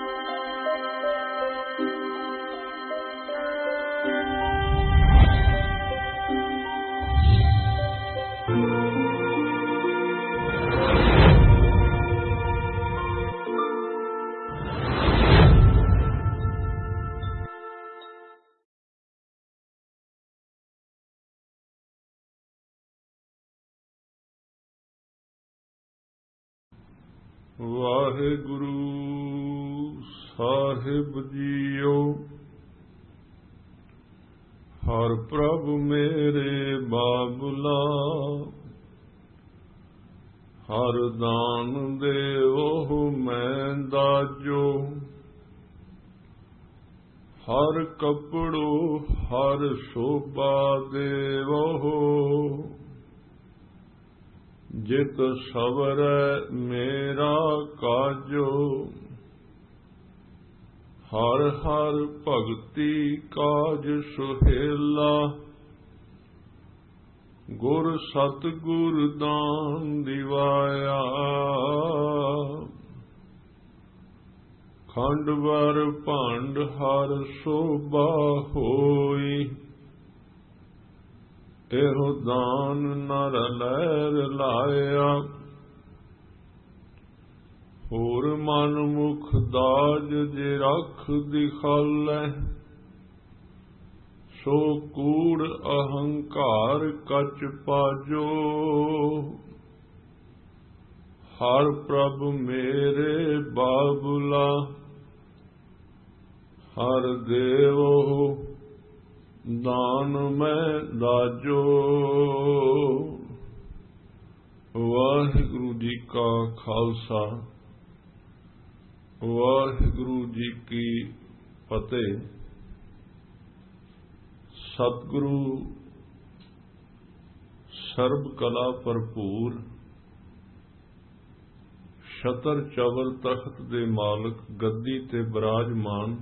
ਵਾਹਿਗੁਰੂ ਸਾਹਿਬ JIO. ਹਰ ਪ੍ਰਭ ਮੇਰੇ ਬਾਬੁਲਾ, ਹਰ ਦਾਨ ਦੇਵੋ ਮੈਂ ਦਾਜੋ। ਹਰ ਕਪੜੋ ਹਰ ਸ਼ੋਭਾ ਦੇਵੋ, ਜਿਤ ਸਵਰੈ ਮੇਰਾ ਕਾਜੋ। ਹਰ ਹਰ ਭਗਤੀ ਕਾਜ ਸੁਹੇਲਾ, ਗੁਰ ਸਤਿਗੁਰ ਦਾਨ ਦਿਵਾਇਆ। ਖੰਡ ਵਰ ਭੰਡ ਹਰ ਸੋਭਾ ਹੋਈ, ਇਹੋ ਦਾਨ ਨਰ ਲਹਿਰ ਲਾਇਆ। ਹੋਰ ਮਨ ਮੁਖ ਦਾਜ ਜੇ ਰਖ ਦਿਖਾਲੈ, ਸੋ ਕੂੜ ਅਹੰਕਾਰ ਕਚ ਪਾਜੋ। ਹਰ ਪ੍ਰਭ ਮੇਰੇ ਬਾਬੁਲਾ, ਹਰ ਦੇਵੋ ਦਾਨ ਮੈਂ ਦਾਜੋ। ਵਾਹਿਗੁਰੂ ਜੀ ਕਾ ਖਾਲਸਾ, ਵਾਹਿਗੁਰੂ ਜੀ ਕੀ ਫਤਿਹ। ਸਤਿਗੁਰੂ ਸਰਬ ਕਲਾ ਭਰਪੂਰ, ਛਤਰ ਚਵਰ ਤਖਤ ਦੇ ਮਾਲਕ, ਗੱਦੀ ਤੇ ਬਿਰਾਜਮਾਨ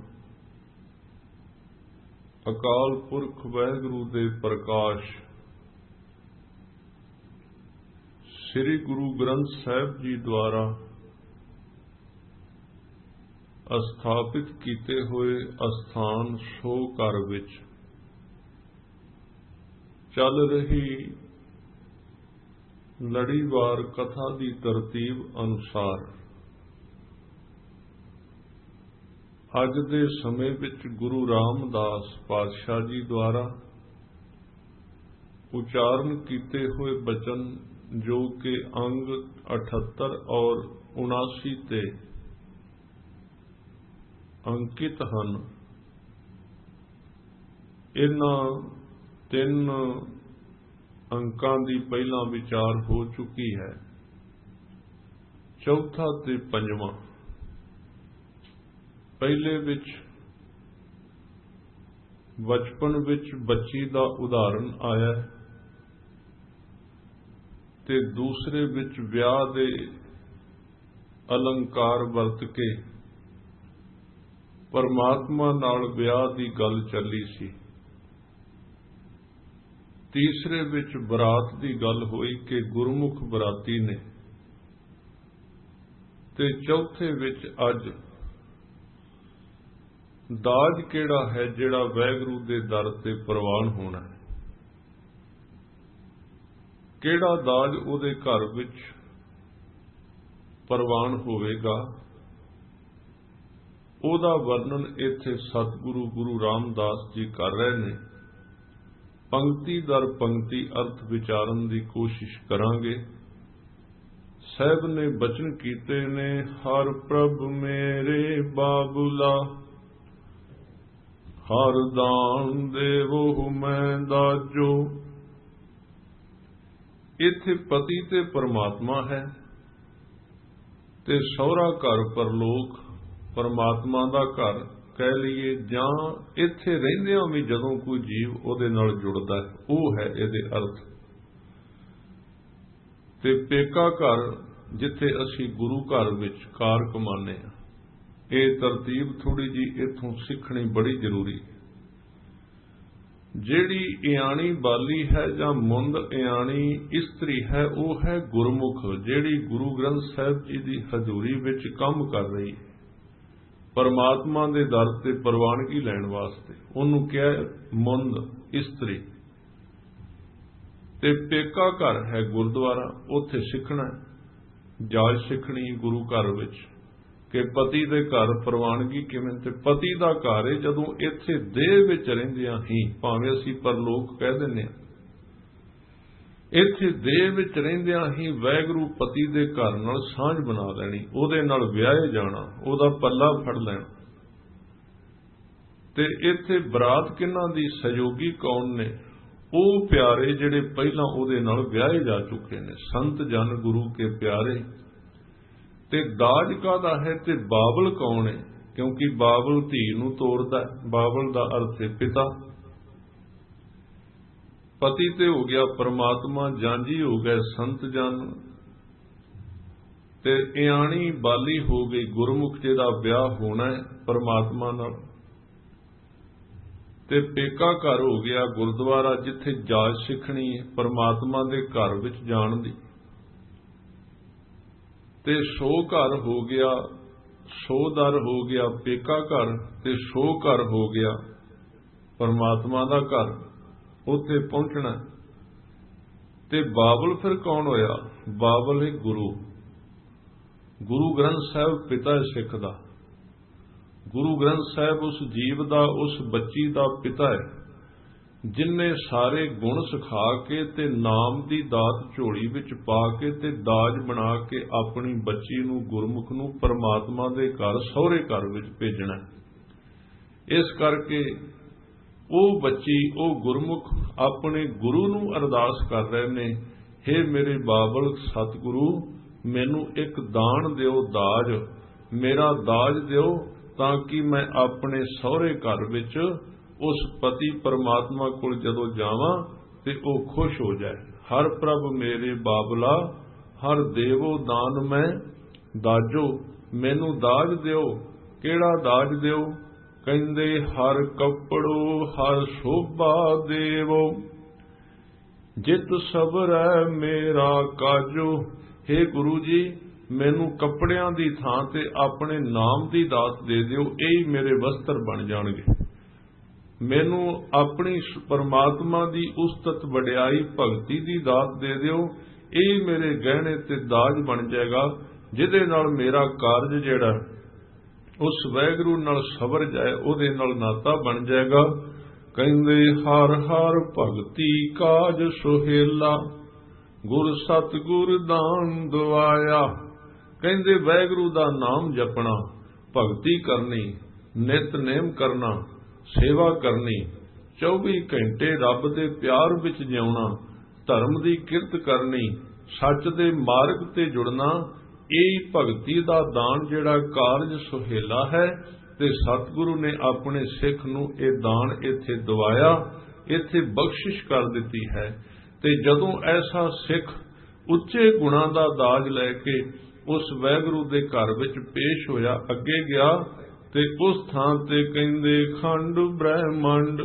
ਅਕਾਲ ਪੁਰਖ ਵਾਹਿਗੁਰੂ ਦੇ ਪ੍ਰਕਾਸ਼ ਸ੍ਰੀ ਗੁਰੂ ਗ੍ਰੰਥ ਸਾਹਿਬ ਜੀ ਦੁਆਰਾ ਸਥਾਪਿਤ ਕੀਤੇ ਹੋਏ ਅਸਥਾਨ ਸੋ ਘਰ ਵਿੱਚ ਚੱਲ ਰਹੀ ਲੜੀਵਾਰ ਕਥਾ ਦੀ ਤਰਤੀਬ ਅਨੁਸਾਰ ਅੱਜ ਦੇ ਸਮੇਂ ਵਿੱਚ ਗੁਰੂ ਰਾਮਦਾਸ ਪਾਤਸ਼ਾਹ ਜੀ ਦੁਆਰਾ ਉਚਾਰਨ ਕੀਤੇ ਹੋਏ ਬਚਨ, ਜੋ ਕਿ ਅੰਗ 78 ਔਰ 79 ਤੇ ਅੰਕਿਤ ਹਨ, ਇਹਨਾਂ 3 ਅੰਕਾਂ ਦੀ ਪਹਿਲਾਂ ਵਿਚਾਰ ਹੋ ਚੁੱਕੀ ਹੈ। ਚੌਥਾ ਤੇ ਪੰਜਵਾਂ, ਪਹਿਲੇ ਵਿੱਚ ਬਚਪਨ ਵਿੱਚ ਬੱਚੀ ਦਾ ਉਦਾਹਰਣ ਆਇਆ ਤੇ ਦੂਸਰੇ ਵਿੱਚ ਵਿਆਹ ਦੇ ਅਲੰਕਾਰ ਵਰਤ ਕੇ ਪਰਮਾਤਮਾ ਨਾਲ ਵਿਆਹ ਦੀ ਗੱਲ ਚੱਲੀ ਸੀ। ਤੀਸਰੇ ਵਿੱਚ ਬਰਾਤ ਦੀ ਗੱਲ ਹੋਈ ਕਿ ਗੁਰਮੁਖ ਬਰਾਤੀ ਨੇ, ਤੇ ਚੌਥੇ ਵਿੱਚ ਅੱਜ ਦਾਜ ਕਿਹੜਾ ਹੈ ਜਿਹੜਾ ਵਾਹਿਗੁਰੂ ਦੇ ਦਰ ਤੇ ਪ੍ਰਵਾਨ ਹੋਣਾ ਹੈ, ਕਿਹੜਾ ਦਾਜ ਉਹਦੇ ਘਰ ਵਿੱਚ ਪ੍ਰਵਾਨ ਹੋਵੇਗਾ, ਉਹਦਾ ਵਰਣਨ ਇੱਥੇ ਸਤਿਗੁਰੂ ਗੁਰੂ ਰਾਮਦਾਸ ਜੀ ਕਰ ਰਹੇ ਨੇ। ਪੰਕਤੀ ਦਰ ਪੰਕਤੀ ਅਰਥ ਵਿਚਾਰਨ ਦੀ ਕੋਸ਼ਿਸ਼ ਕਰਾਂਗੇ। ਸਾਹਿਬ ਨੇ ਬਚਨ ਕੀਤੇ ਨੇ, ਹਰ ਪ੍ਰਭ ਮੇਰੇ ਬਾਬੁਲਾ, ਹਰ ਦਾਨ ਦੇਵੋ ਮੈਂ ਦਾਜੋ। ਇੱਥੇ ਪਤੀ ਤੇ ਪਰਮਾਤਮਾ ਹੈ ਤੇ ਸਹੁਰਾ ਘਰ ਪਰਲੋਕ ਪਰਮਾਤਮਾ ਦਾ ਘਰ ਕਹਿ ਲਈਏ, ਜਾਂ ਇੱਥੇ ਰਹਿੰਦਿਆਂ ਵੀ ਜਦੋਂ ਕੋਈ ਜੀਵ ਉਹਦੇ ਨਾਲ ਜੁੜਦਾ ਹੈ, ਉਹ ਹੈ ਇਹਦੇ ਅਰਥ। ਤੇ ਪੇਕਾ ਘਰ ਜਿੱਥੇ ਅਸੀਂ ਗੁਰੂ ਘਰ ਵਿੱਚ ਕਾਰ ਕਮਾਉਂਦੇ ਹਾਂ। ਇਹ ਤਰਤੀਬ ਥੋੜੀ ਜੀ ਇੱਥੋਂ ਸਿੱਖਣੀ ਬੜੀ ਜ਼ਰੂਰੀ ਹੈ। ਜਿਹੜੀ ਇਆਣੀ ਬਾਲੀ ਹੈ ਜਾਂ ਮੁੰਦ ਇਆਣੀ ਇਸਤਰੀ ਹੈ, ਉਹ ਹੈ ਗੁਰਮੁਖ, ਜਿਹੜੀ ਗੁਰੂ ਗ੍ਰੰਥ ਸਾਹਿਬ ਜੀ ਦੀ ਹਜ਼ੂਰੀ ਵਿੱਚ ਕੰਮ ਕਰ ਰਹੀ ਹੈ। परमात्मा दे दर ते प्रवानगी लैण वास्ते। उन्होंने कहा मुंद इस्त्री ते पेका घर है गुरुद्वारा, उत्थे सिखना जाच सिखनी गुरु घर विच कि पति दे घर प्रवानगी किवें। ते पति दा घर है जदों इत्थे देह विच रहिंदियां ही, भावें असीं परलोक कह दिंदे हां, इत्थे देह विच रहिंदियां ही वैगुरू पति दे घर नाल सांझ बना लैनी, उहदे नाल विआहे जाना, उहदा पल्ला फड़ लैना। ते इत्थे बरात किन्हां दी, सहयोगी कौन ने? ਉਹ प्यारे ਜਿਹੜੇ ਪਹਿਲਾਂ ਉਹਦੇ ਨਾਲ ਵਿਆਹੇ ਜਾ ਚੁੱਕੇ ਨੇ, ਸੰਤ ਜਨ ਗੁਰੂ ਕੇ ਪਿਆਰੇ। ਤੇ ਦਾਜ ਕਾਹਦਾ ਹੈ ਤੇ ਬਾਬਲ ਕੌਣ ਹੈ? ਕਿਉਂਕਿ ਬਾਬਲ ਧੀ ਨੂੰ ਤੋੜਦਾ, ਬਾਬਲ ਦਾ ਅਰਥ ਹੈ ਪਿਤਾ। ਪਤੀ ਤੇ ਹੋ ਗਿਆ ਪਰਮਾਤਮਾ, ਜਾਂਝੀ ਹੋ ਗਏ ਸੰਤ ਜਨ, ਤੇ ਇਆਣੀ ਬਾਲੀ ਹੋ ਗਈ ਗੁਰਮੁਖ ਜਿਹਦਾ ਵਿਆਹ ਹੋਣਾ ਹੈ ਪਰਮਾਤਮਾ ਨਾਲ। ਤੇ ਪੇਕਾ ਘਰ ਹੋ ਗਿਆ ਗੁਰਦੁਆਰਾ, ਜਿੱਥੇ ਜਾਚ ਸਿੱਖਣੀ ਹੈ ਪਰਮਾਤਮਾ ਦੇ ਘਰ ਵਿੱਚ ਜਾਣ ਦੀ। ਤੇ ਸੋ ਘਰ ਹੋ ਗਿਆ, ਸੋ ਦਰ ਹੋ ਗਿਆ ਪੇਕਾ ਘਰ, ਤੇ ਸੋ ਘਰ ਹੋ ਗਿਆ ਪਰਮਾਤਮਾ ਦਾ ਘਰ, ਉੱਥੇ ਪਹੁੰਚਣਾ। ਤੇ ਬਾਬਲ ਫਿਰ ਕੌਣ ਹੋਇਆ? ਬਾਬਲ ਹੈ ਗੁਰੂ। ਗੁਰੂ ਗ੍ਰੰਥ ਸਾਹਿਬ ਪਿਤਾ ਹੈ ਸਿੱਖ ਦਾ। ਗੁਰੂ ਗ੍ਰੰਥ ਸਾਹਿਬ ਉਸ ਜੀਵ ਦਾ, ਉਸ ਬੱਚੀ ਦਾ ਪਿਤਾ ਹੈ ਜਿਨਨੇ ਸਾਰੇ ਗੁਣ ਸਿਖਾ ਕੇ ਤੇ ਨਾਮ ਦੀ ਦਾਤ ਝੋਲੀ ਵਿੱਚ ਪਾ ਕੇ ਤੇ ਦਾਜ ਬਣਾ ਕੇ ਆਪਣੀ ਬੱਚੀ ਨੂੰ, ਗੁਰਮੁਖ ਨੂੰ ਪਰਮਾਤਮਾ ਦੇ ਘਰ, ਸਹੁਰੇ ਘਰ ਵਿੱਚ ਭੇਜਣਾ। ਇਸ ਕਰਕੇ ਉਹ ਬੱਚੀ, ਉਹ ਗੁਰਮੁਖ ਆਪਣੇ ਗੁਰੂ ਨੂੰ ਅਰਦਾਸ ਕਰ ਰਹੇ ਨੇ, ਹੇ ਮੇਰੇ ਬਾਬਲ ਸਤਿਗੁਰੂ, ਮੈਨੂੰ ਇੱਕ ਦਾਨ ਦਿਓ, ਦਾਜ, ਮੇਰਾ ਦਾਜ ਦਿਓ, ਤਾਂ ਕਿ ਮੈਂ ਆਪਣੇ ਸਹੁਰੇ ਘਰ ਵਿੱਚ ਉਸ ਪਤੀ ਪਰਮਾਤਮਾ ਕੋਲ ਜਦੋਂ ਜਾਵਾਂ ਤੇ ਉਹ ਖੁਸ਼ ਹੋ ਜਾਏ। ਹਰ ਪ੍ਰਭ ਮੇਰੇ ਬਾਬਲਾ, ਹਰ ਦੇਵੋ ਦਾਨ ਮੈਂ ਦਾਜੋ, ਮੈਨੂੰ ਦਾਜ ਦਿਓ। ਕਿਹੜਾ ਦਾਜ ਦਿਓ? ਕਹਿੰਦੇ ਹਰ ਕੱਪੜੋ ਹਰ ਸ਼ੋਭਾ ਦੇਵੋ, ਜਿਤ ਸਬਰੈ ਮੇਰਾ ਕਾਜੋ। हे ਗੁਰੂ ਜੀ, ਮੈਨੂੰ ਕੱਪੜਿਆਂ ਦੀ ਥਾਂ ਤੇ ਆਪਣੇ ਨਾਮ ਦੀ ਦਾਤ ਦੇ ਦਿਓ, ਇਹ ਹੀ ਮੇਰੇ ਵਸਤਰ ਬਣ ਜਾਣਗੇ। ਮੈਨੂੰ ਆਪਣੀ ਪਰਮਾਤਮਾ ਦੀ ਉਸਤਤ ਵਡਿਆਈ ਭਗਤੀ ਦੀ ਦਾਤ ਦੇ ਦਿਓ, ਇਹ ਹੀ ਮੇਰੇ ਗਹਿਣੇ ਤੇ ਦਾਜ ਬਣ ਜਾਏਗਾ, ਜਿਹਦੇ ਨਾਲ ਮੇਰਾ ਕਾਰਜ ਜਿਹੜਾ ਉਸ ਵੈਗੁਰੂ ਨਾਲ ਸਬਰ ਜਾਏ, ਉਹਦੇ ਨਾਲ ਨਾਤਾ ਬਣ ਜਾਏਗਾ। ਕਹਿੰਦੇ ਹਰ ਹਰ ਭਗਤੀ ਕਾਜ ਸੁਹੇਲਾ, ਗੁਰ ਸਤਿਗੁਰ ਦਾਨ ਦਵਾਇਆ। ਕਹਿੰਦੇ ਵੈਗੁਰੂ ਦਾ ਨਾਮ ਜਪਣਾ, ਭਗਤੀ ਕਰਨੀ, ਨਿਤਨੇਮ ਕਰਨਾ, ਸੇਵਾ ਕਰਨੀ, 24 ਘੰਟੇ ਰੱਬ ਦੇ ਪਿਆਰ ਵਿੱਚ ਜਿਉਣਾ, ਧਰਮ ਦੀ ਕਿਰਤ ਕਰਨੀ, ਸੱਚ ਦੇ ਮਾਰਗ ਤੇ ਜੁੜਨਾ, ਇਹ ਭਗਤੀ ਦਾ ਦਾਨ ਜਿਹੜਾ ਕਾਰਜ ਸੁਹੇਲਾ ਹੈ। ਤੇ ਸਤਿਗੁਰੂ ਨੇ ਆਪਣੇ ਸਿੱਖ ਨੂੰ ਇਹ ਦਾਨ ਇੱਥੇ ਦਵਾਇਆ, ਇੱਥੇ ਬਖਸ਼ਿਸ਼ ਕਰ ਦਿੱਤੀ ਹੈ। ਤੇ ਜਦੋਂ ਐਸਾ ਸਿੱਖ ਉੱਚੇ ਗੁਣਾਂ ਦਾ ਦਾਜ ਲੈ ਕੇ ਉਸ ਵੈਗੁਰੂ ਦੇ ਘਰ ਵਿੱਚ ਪੇਸ਼ ਹੋਇਆ, ਅੱਗੇ ਗਿਆ, ਤੇ ਉਸ ਥਾਂ ਤੇ ਕਹਿੰਦੇ ਖੰਡ ਬ੍ਰਹਮੰਡ,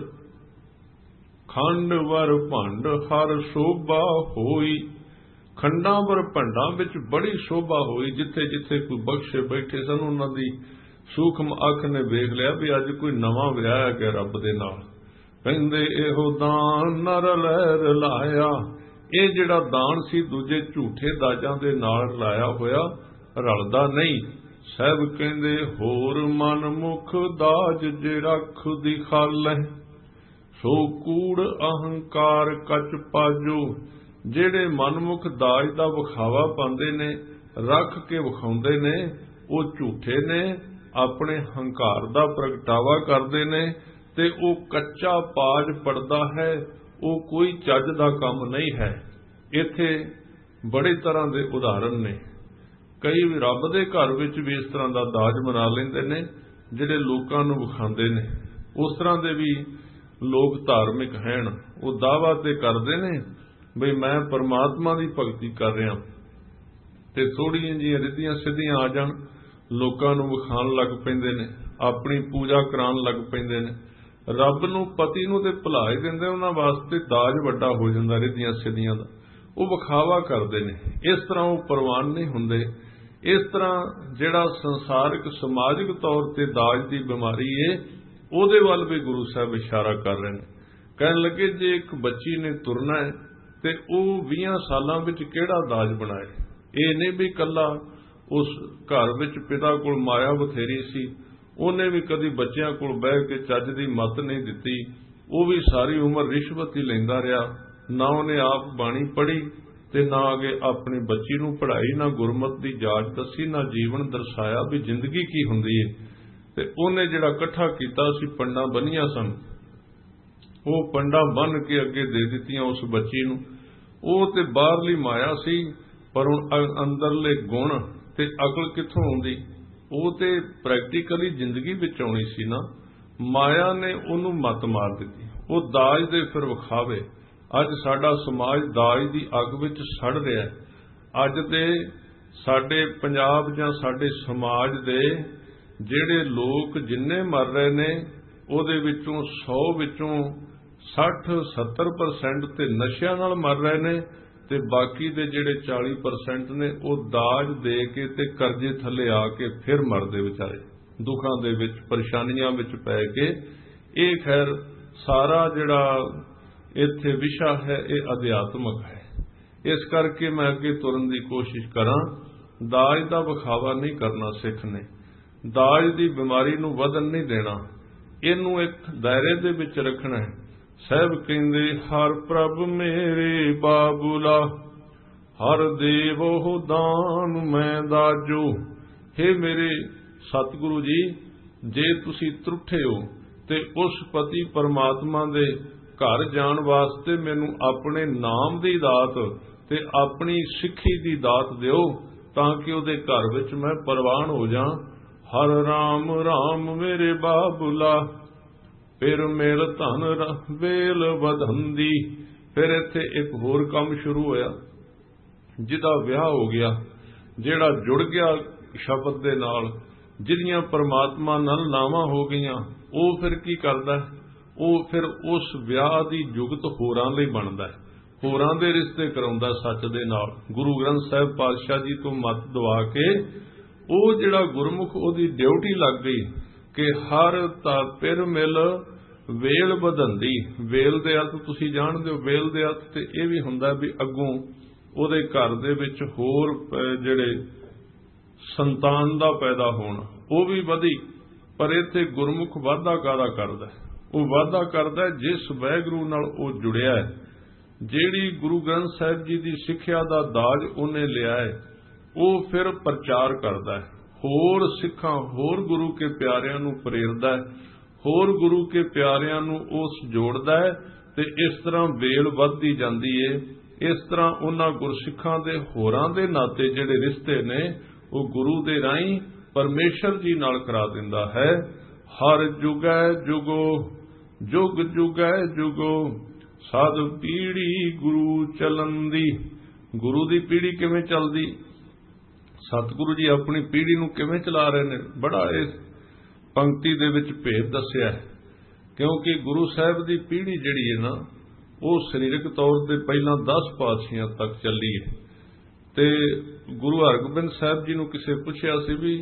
ਖੰਡ ਵਰ ਭੰਡ ਹਰ ਸ਼ੋਭਾ ਹੋਈ। ਖੰਡਾਂ ਵਰ ਭੰਡਾਂ ਵਿੱਚ ਬੜੀ ਸ਼ੋਭਾ ਹੋਈ। ਜਿੱਥੇ ਜਿੱਥੇ ਕੋਈ ਬਖਸ਼ੇ ਬੈਠੇ ਸਨ, ਉਹਨਾਂ ਦੀ ਸੂਖਮ ਅੱਖ ਨੇ ਵੇਖ ਲਿਆ ਵੀ ਅੱਜ ਕੋਈ ਨਵਾਂ ਵਿਆਹ ਗਿਆ ਰੱਬ ਦੇ ਨਾਲ। ਕਹਿੰਦੇ ਇਹੋ ਦਾਨ ਨਰ ਲੈ ਰਲਾਇਆ, ਇਹ ਜਿਹੜਾ ਦਾਨ ਸੀ ਦੂਜੇ ਝੂਠੇ ਦਾਜਾਂ ਦੇ ਨਾਲ ਰਲਾਇਆ ਹੋਇਆ, ਰਲਦਾ ਨਹੀਂ। ਸਾਹਿਬ ਕਹਿੰਦੇ ਹੋਰ ਮਨ ਮੁਖ ਦਾਜ ਜੇ ਰੱਖ ਦੀ ਖਾਲ ਹੈ, ਸੋ ਕੂੜ ਅਹੰਕਾਰ ਕੱਚ ਪਾਜੋ। ਜਿਹੜੇ ਮਨਮੁਖ ਦਾਜ ਦਾ ਵਿਖਾਵਾ ਪਾਉਂਦੇ ਨੇ, ਰੱਖ ਕੇ ਵਿਖਾਉਂਦੇ ਨੇ, ਉਹ ਝੂਠੇ ਨੇ, ਆਪਣੇ ਹੰਕਾਰ ਦਾ ਪ੍ਰਗਟਾਵਾ ਕਰਦੇ ਨੇ, ਤੇ ਉਹ ਕੱਚਾ ਪਾਜ ਪੜਦਾ ਹੈ, ਉਹ ਕੋਈ ਚੱਜ ਦਾ ਕੰਮ ਨਹੀਂ ਹੈ। ਇੱਥੇ ਬੜੇ ਤਰ੍ਹਾਂ ਦੇ ਉਦਾਹਰਨ ਨੇ। ਕਈ ਰੱਬ ਦੇ ਘਰ ਵਿੱਚ ਵੀ ਇਸ ਤਰ੍ਹਾਂ ਦਾ ਦਾਜ ਮਨਾ ਲੈਂਦੇ ਨੇ, ਜਿਹੜੇ ਲੋਕਾਂ ਨੂੰ ਵਿਖਾਉਂਦੇ ਨੇ। ਉਸ ਤਰ੍ਹਾਂ ਦੇ ਵੀ ਲੋਕ ਧਾਰਮਿਕ ਹਨ, ਉਹ ਦਾਅਵਾ ਤੇ ਕਰਦੇ ਨੇ ਬਈ ਮੈਂ ਪਰਮਾਤਮਾ ਦੀ ਭਗਤੀ ਕਰ ਰਿਹਾ, ਤੇ ਥੋੜੀਆਂ ਜਿਹੀਆਂ ਰਿੱਧੀਆਂ ਸਿੱਧੀਆਂ ਆ ਜਾਣ, ਲੋਕਾਂ ਨੂੰ ਵਿਖਾਉਣ ਲੱਗ ਪੈਂਦੇ ਨੇ, ਆਪਣੀ ਪੂਜਾ ਕਰਾਉਣ ਲੱਗ ਪੈਂਦੇ ਨੇ। ਰੱਬ ਨੂੰ, ਪਤੀ ਨੂੰ ਤੇ ਭੁਲਾ ਹੀ ਦਿੰਦੇ, ਉਹਨਾਂ ਵਾਸਤੇ ਦਾਜ ਵੱਡਾ ਹੋ ਜਾਂਦਾ ਰਿੱਧੀਆਂ ਸਿੱਧੀਆਂ ਦਾ, ਉਹ ਵਿਖਾਵਾ ਕਰਦੇ ਨੇ। ਇਸ ਤਰ੍ਹਾਂ ਉਹ ਪ੍ਰਵਾਨ ਨਹੀਂ ਹੁੰਦੇ। इस तरह जिहड़ा संसारिक समाजिक तौर ते दाज की बीमारी है ਉਹਦੇ ਵੱਲ भी गुरु साहब इशारा कर रहे हैं। कहन लगे जे एक बच्ची ने तुरना है तो वह 20 सालों में किहड़ा दाज बनाए। ये नहीं भी कला उस घर विच पिता कोल माया बथेरी सी, उन्हें भी कदी बच्चों कोल बह के चज की मत नहीं दिती, वो भी सारी उम्र रिश्वत ही लैंदा रहा, ना उन्हें आप बाणी पढ़ी ते ना अगे अपनी बच्ची नूं पढ़ाई, ना गुरमत की जाच दसी, ना जीवन दर्शाया भी जिंदगी की हुंदी है। ते उन्हें जिहड़ा इकट्ठा कीता सी पंडा बनिया सन, वो पंडा बन के अगे दे दित्तियां उस बच्ची नूं। वो ते बाहरली माया सी, पर हुण अंदरले गुण ते अकल कित्थों आउंदी? वो ते प्रैक्टिकली जिंदगी विच आउणी सी ना। माया ने उहनूं मत मार दित्ती। वो दाज दे फिर विखावे। अज साडा समाज दाज दी अग विच सड़ रिहा है। अज दे साडे पंजाब जां साडे समाज दे ਜਿਹੜੇ ਲੋਕ जिन्ने मर रहे ने ਉਹਦੇ ਵਿੱਚੋਂ 100 ਵਿੱਚੋਂ 60-70% ਤੇ ਨਸ਼ਿਆਂ ਨਾਲ ਮਰ ਰਹੇ ਨੇ, ਤੇ ਬਾਕੀ ਦੇ ਜਿਹੜੇ 40% ਨੇ ਉਹ ਦਾਜ ਦੇ ਕੇ ਤੇ ਕਰਜ਼ੇ ਥੱਲੇ ਆ ਕੇ ਫਿਰ ਮਰਦੇ ਵਿਚਾਰੇ, ਦੁੱਖਾਂ ਦੇ ਵਿੱਚ ਪਰੇਸ਼ਾਨੀਆਂ ਵਿੱਚ ਪੈ ਕੇ। ਇਹ ਖੈਰ ਸਾਰਾ ਜਿਹੜਾ ਇੱਥੇ ਵਿਸ਼ਾ ਹੈ ਇਹ ਅਧਿਆਤਮਕ ਹੈ। ਇਸ ਕਰਕੇ ਮੈਂ ਅੱਗੇ ਤੁਰਨ ਦੀ ਕੋਸ਼ਿਸ਼ ਕਰਾਂ। ਦਾਜ ਦਾ ਵਿਖਾਵਾ ਨਹੀਂ ਕਰਨਾ ਸਿੱਖ ਨੇ, ਦਾਜ ਦੀ ਬਿਮਾਰੀ ਨੂੰ ਵਧਣ ਨਹੀਂ ਦੇਣਾ, ਇਹਨੂੰ ਇੱਕ ਦਾਇਰੇ ਦੇ ਵਿੱਚ ਰੱਖਣਾ ਹੈ। ਸਾਹਿਬ ਕਹਿੰਦੇ ਹਰ ਪ੍ਰਭ ਮੇਰੇ ਬਾਬੂਲਾ, ਹਰ ਦੇਵੋ ਦਾਨ ਮੈਂ ਦਾਜੋ। हे ਮੇਰੇ ਸਤਿਗੁਰੂ ਜੀ, ਜੇ ਤੁਸੀਂ ਤਰੁੱਠੇ ਹੋ ਤੇ ਉਸ ਪਤੀ ਪਰਮਾਤਮਾ ਦੇ ਘਰ ਜਾਣ ਵਾਸਤੇ ਮੈਨੂੰ ਆਪਣੇ ਨਾਮ ਦੀ ਦਾਤ ਤੇ ਆਪਣੀ ਸਿੱਖੀ ਦੀ ਦਾਤ ਦਿਓ, ਤਾਂ ਕਿ ਉਹਦੇ ਘਰ ਵਿੱਚ ਮੈਂ ਪ੍ਰਵਾਨ ਹੋ ਜਾ। हर राम राम मेरे बाबुला, फिर मेल धन वेल वधंदी। फिर इत्थे एक होर काम शुरू होया, जिहदा विआह हो गया, जिहड़ा जुड़ गया शब्द दे नाल, जिहदियां परमात्मा नाल नावां हो गईयां, वो फिर की करदा? वो फिर उस विआह दी जुगत होरां लई बनदा है, होरां दे रिश्ते कराउंदा सच दे नाल। गुरु ग्रंथ साहिब पातशाह जी तो मत दवा के ਉਹ ਜਿਹੜਾ ਗੁਰਮੁਖ ਉਹਦੀ ਡਿਊਟੀ ਲੱਗ ਗਈ ਕਿ ਹਰ ਪਿਰ ਮਿਲ ਵੇਲ ਵਧੰਦੀ। ਵੇਲ ਦੇ ਅਰਥ ਤੁਸੀਂ ਜਾਣਦੇ ਹੋ, ਵੇਲ ਦੇ ਅਰਥ ਤੇ ਇਹ ਵੀ ਹੁੰਦਾ ਵੀ ਅੱਗੋਂ ਉਹਦੇ ਘਰ ਦੇ ਵਿੱਚ ਹੋਰ ਜਿਹੜੇ ਸੰਤਾਨ ਦਾ ਪੈਦਾ ਹੋਣ, ਉਹ ਵੀ ਵਧੀ। ਪਰ ਇੱਥੇ ਗੁਰਮੁਖ ਵਾਧਾ ਕਾਹਦਾ ਕਰਦਾ? ਉਹ ਵਾਧਾ ਕਰਦਾ ਜਿਸ ਵਾਹਿਗੁਰੂ ਨਾਲ ਉਹ ਜੁੜਿਆ ਹੈ, ਜਿਹੜੀ ਗੁਰੂ ਗ੍ਰੰਥ ਸਾਹਿਬ ਜੀ ਦੀ ਸਿੱਖਿਆ ਦਾ ਦਾਜ ਉਹਨੇ ਲਿਆ ਹੈ, ਉਹ ਫਿਰ ਪ੍ਰਚਾਰ ਕਰਦਾ ਹੈ, ਹੋਰ ਸਿੱਖਾਂ ਹੋਰ ਗੁਰੂ ਕੇ ਪਿਆਰਿਆਂ ਨੂੰ ਪ੍ਰੇਰਦਾ ਹੈ, ਹੋਰ ਗੁਰੂ ਕੇ ਪਿਆਰਿਆਂ ਨੂੰ ਉਸ ਜੋੜਦਾ ਹੈ, ਤੇ ਇਸ ਤਰ੍ਹਾਂ ਵੇਲ ਵੱਧਦੀ ਜਾਂਦੀ ਏ। ਇਸ ਤਰ੍ਹਾਂ ਉਹਨਾਂ ਗੁਰਸਿੱਖਾਂ ਦੇ ਹੋਰਾਂ ਦੇ ਨਾਤੇ ਜਿਹੜੇ ਰਿਸ਼ਤੇ ਨੇ ਉਹ ਗੁਰੂ ਦੇ ਰਾਹੀਂ ਪਰਮੇਸ਼ਰ ਜੀ ਨਾਲ ਕਰਾ ਦਿੰਦਾ ਹੈ। ਹਰ ਜੁਗੈ ਜੁਗੋ ਜੁਗ ਜੁਗੈ ਜੁਗੋ, ਸਾਧ ਪੀੜੀ ਗੁਰੂ ਚਲੰਦੀ। ਗੁਰੂ ਦੀ ਪੀੜੀ ਕਿਵੇਂ ਚੱਲਦੀ? ਸਤਿਗੁਰੂ ਜੀ ਆਪਣੀ ਪੀੜੀ ਨੂੰ ਕਿਵੇਂ ਚਲਾ ਰਹੇ ਨੇ? ਬੜਾ ਇਸ ਪੰਕਤੀ ਦੇ ਵਿੱਚ ਭੇਦ ਦੱਸਿਆ ਹੈ, ਕਿਉਂਕਿ ਗੁਰੂ ਸਾਹਿਬ ਦੀ ਪੀੜੀ ਜਿਹੜੀ ਹੈ ਨਾ, ਉਹ ਸਰੀਰਕ ਤੌਰ ਤੇ ਪਹਿਲਾਂ 10 ਪਾਤਸ਼ਾਹਾਂ ਤੱਕ ਚੱਲੀ ਹੈ। ਤੇ ਗੁਰੂ ਹਰਗੋਬਿੰਦ ਸਾਹਿਬ ਜੀ ਨੂੰ ਕਿਸੇ ਪੁੱਛਿਆ ਸੀ ਵੀ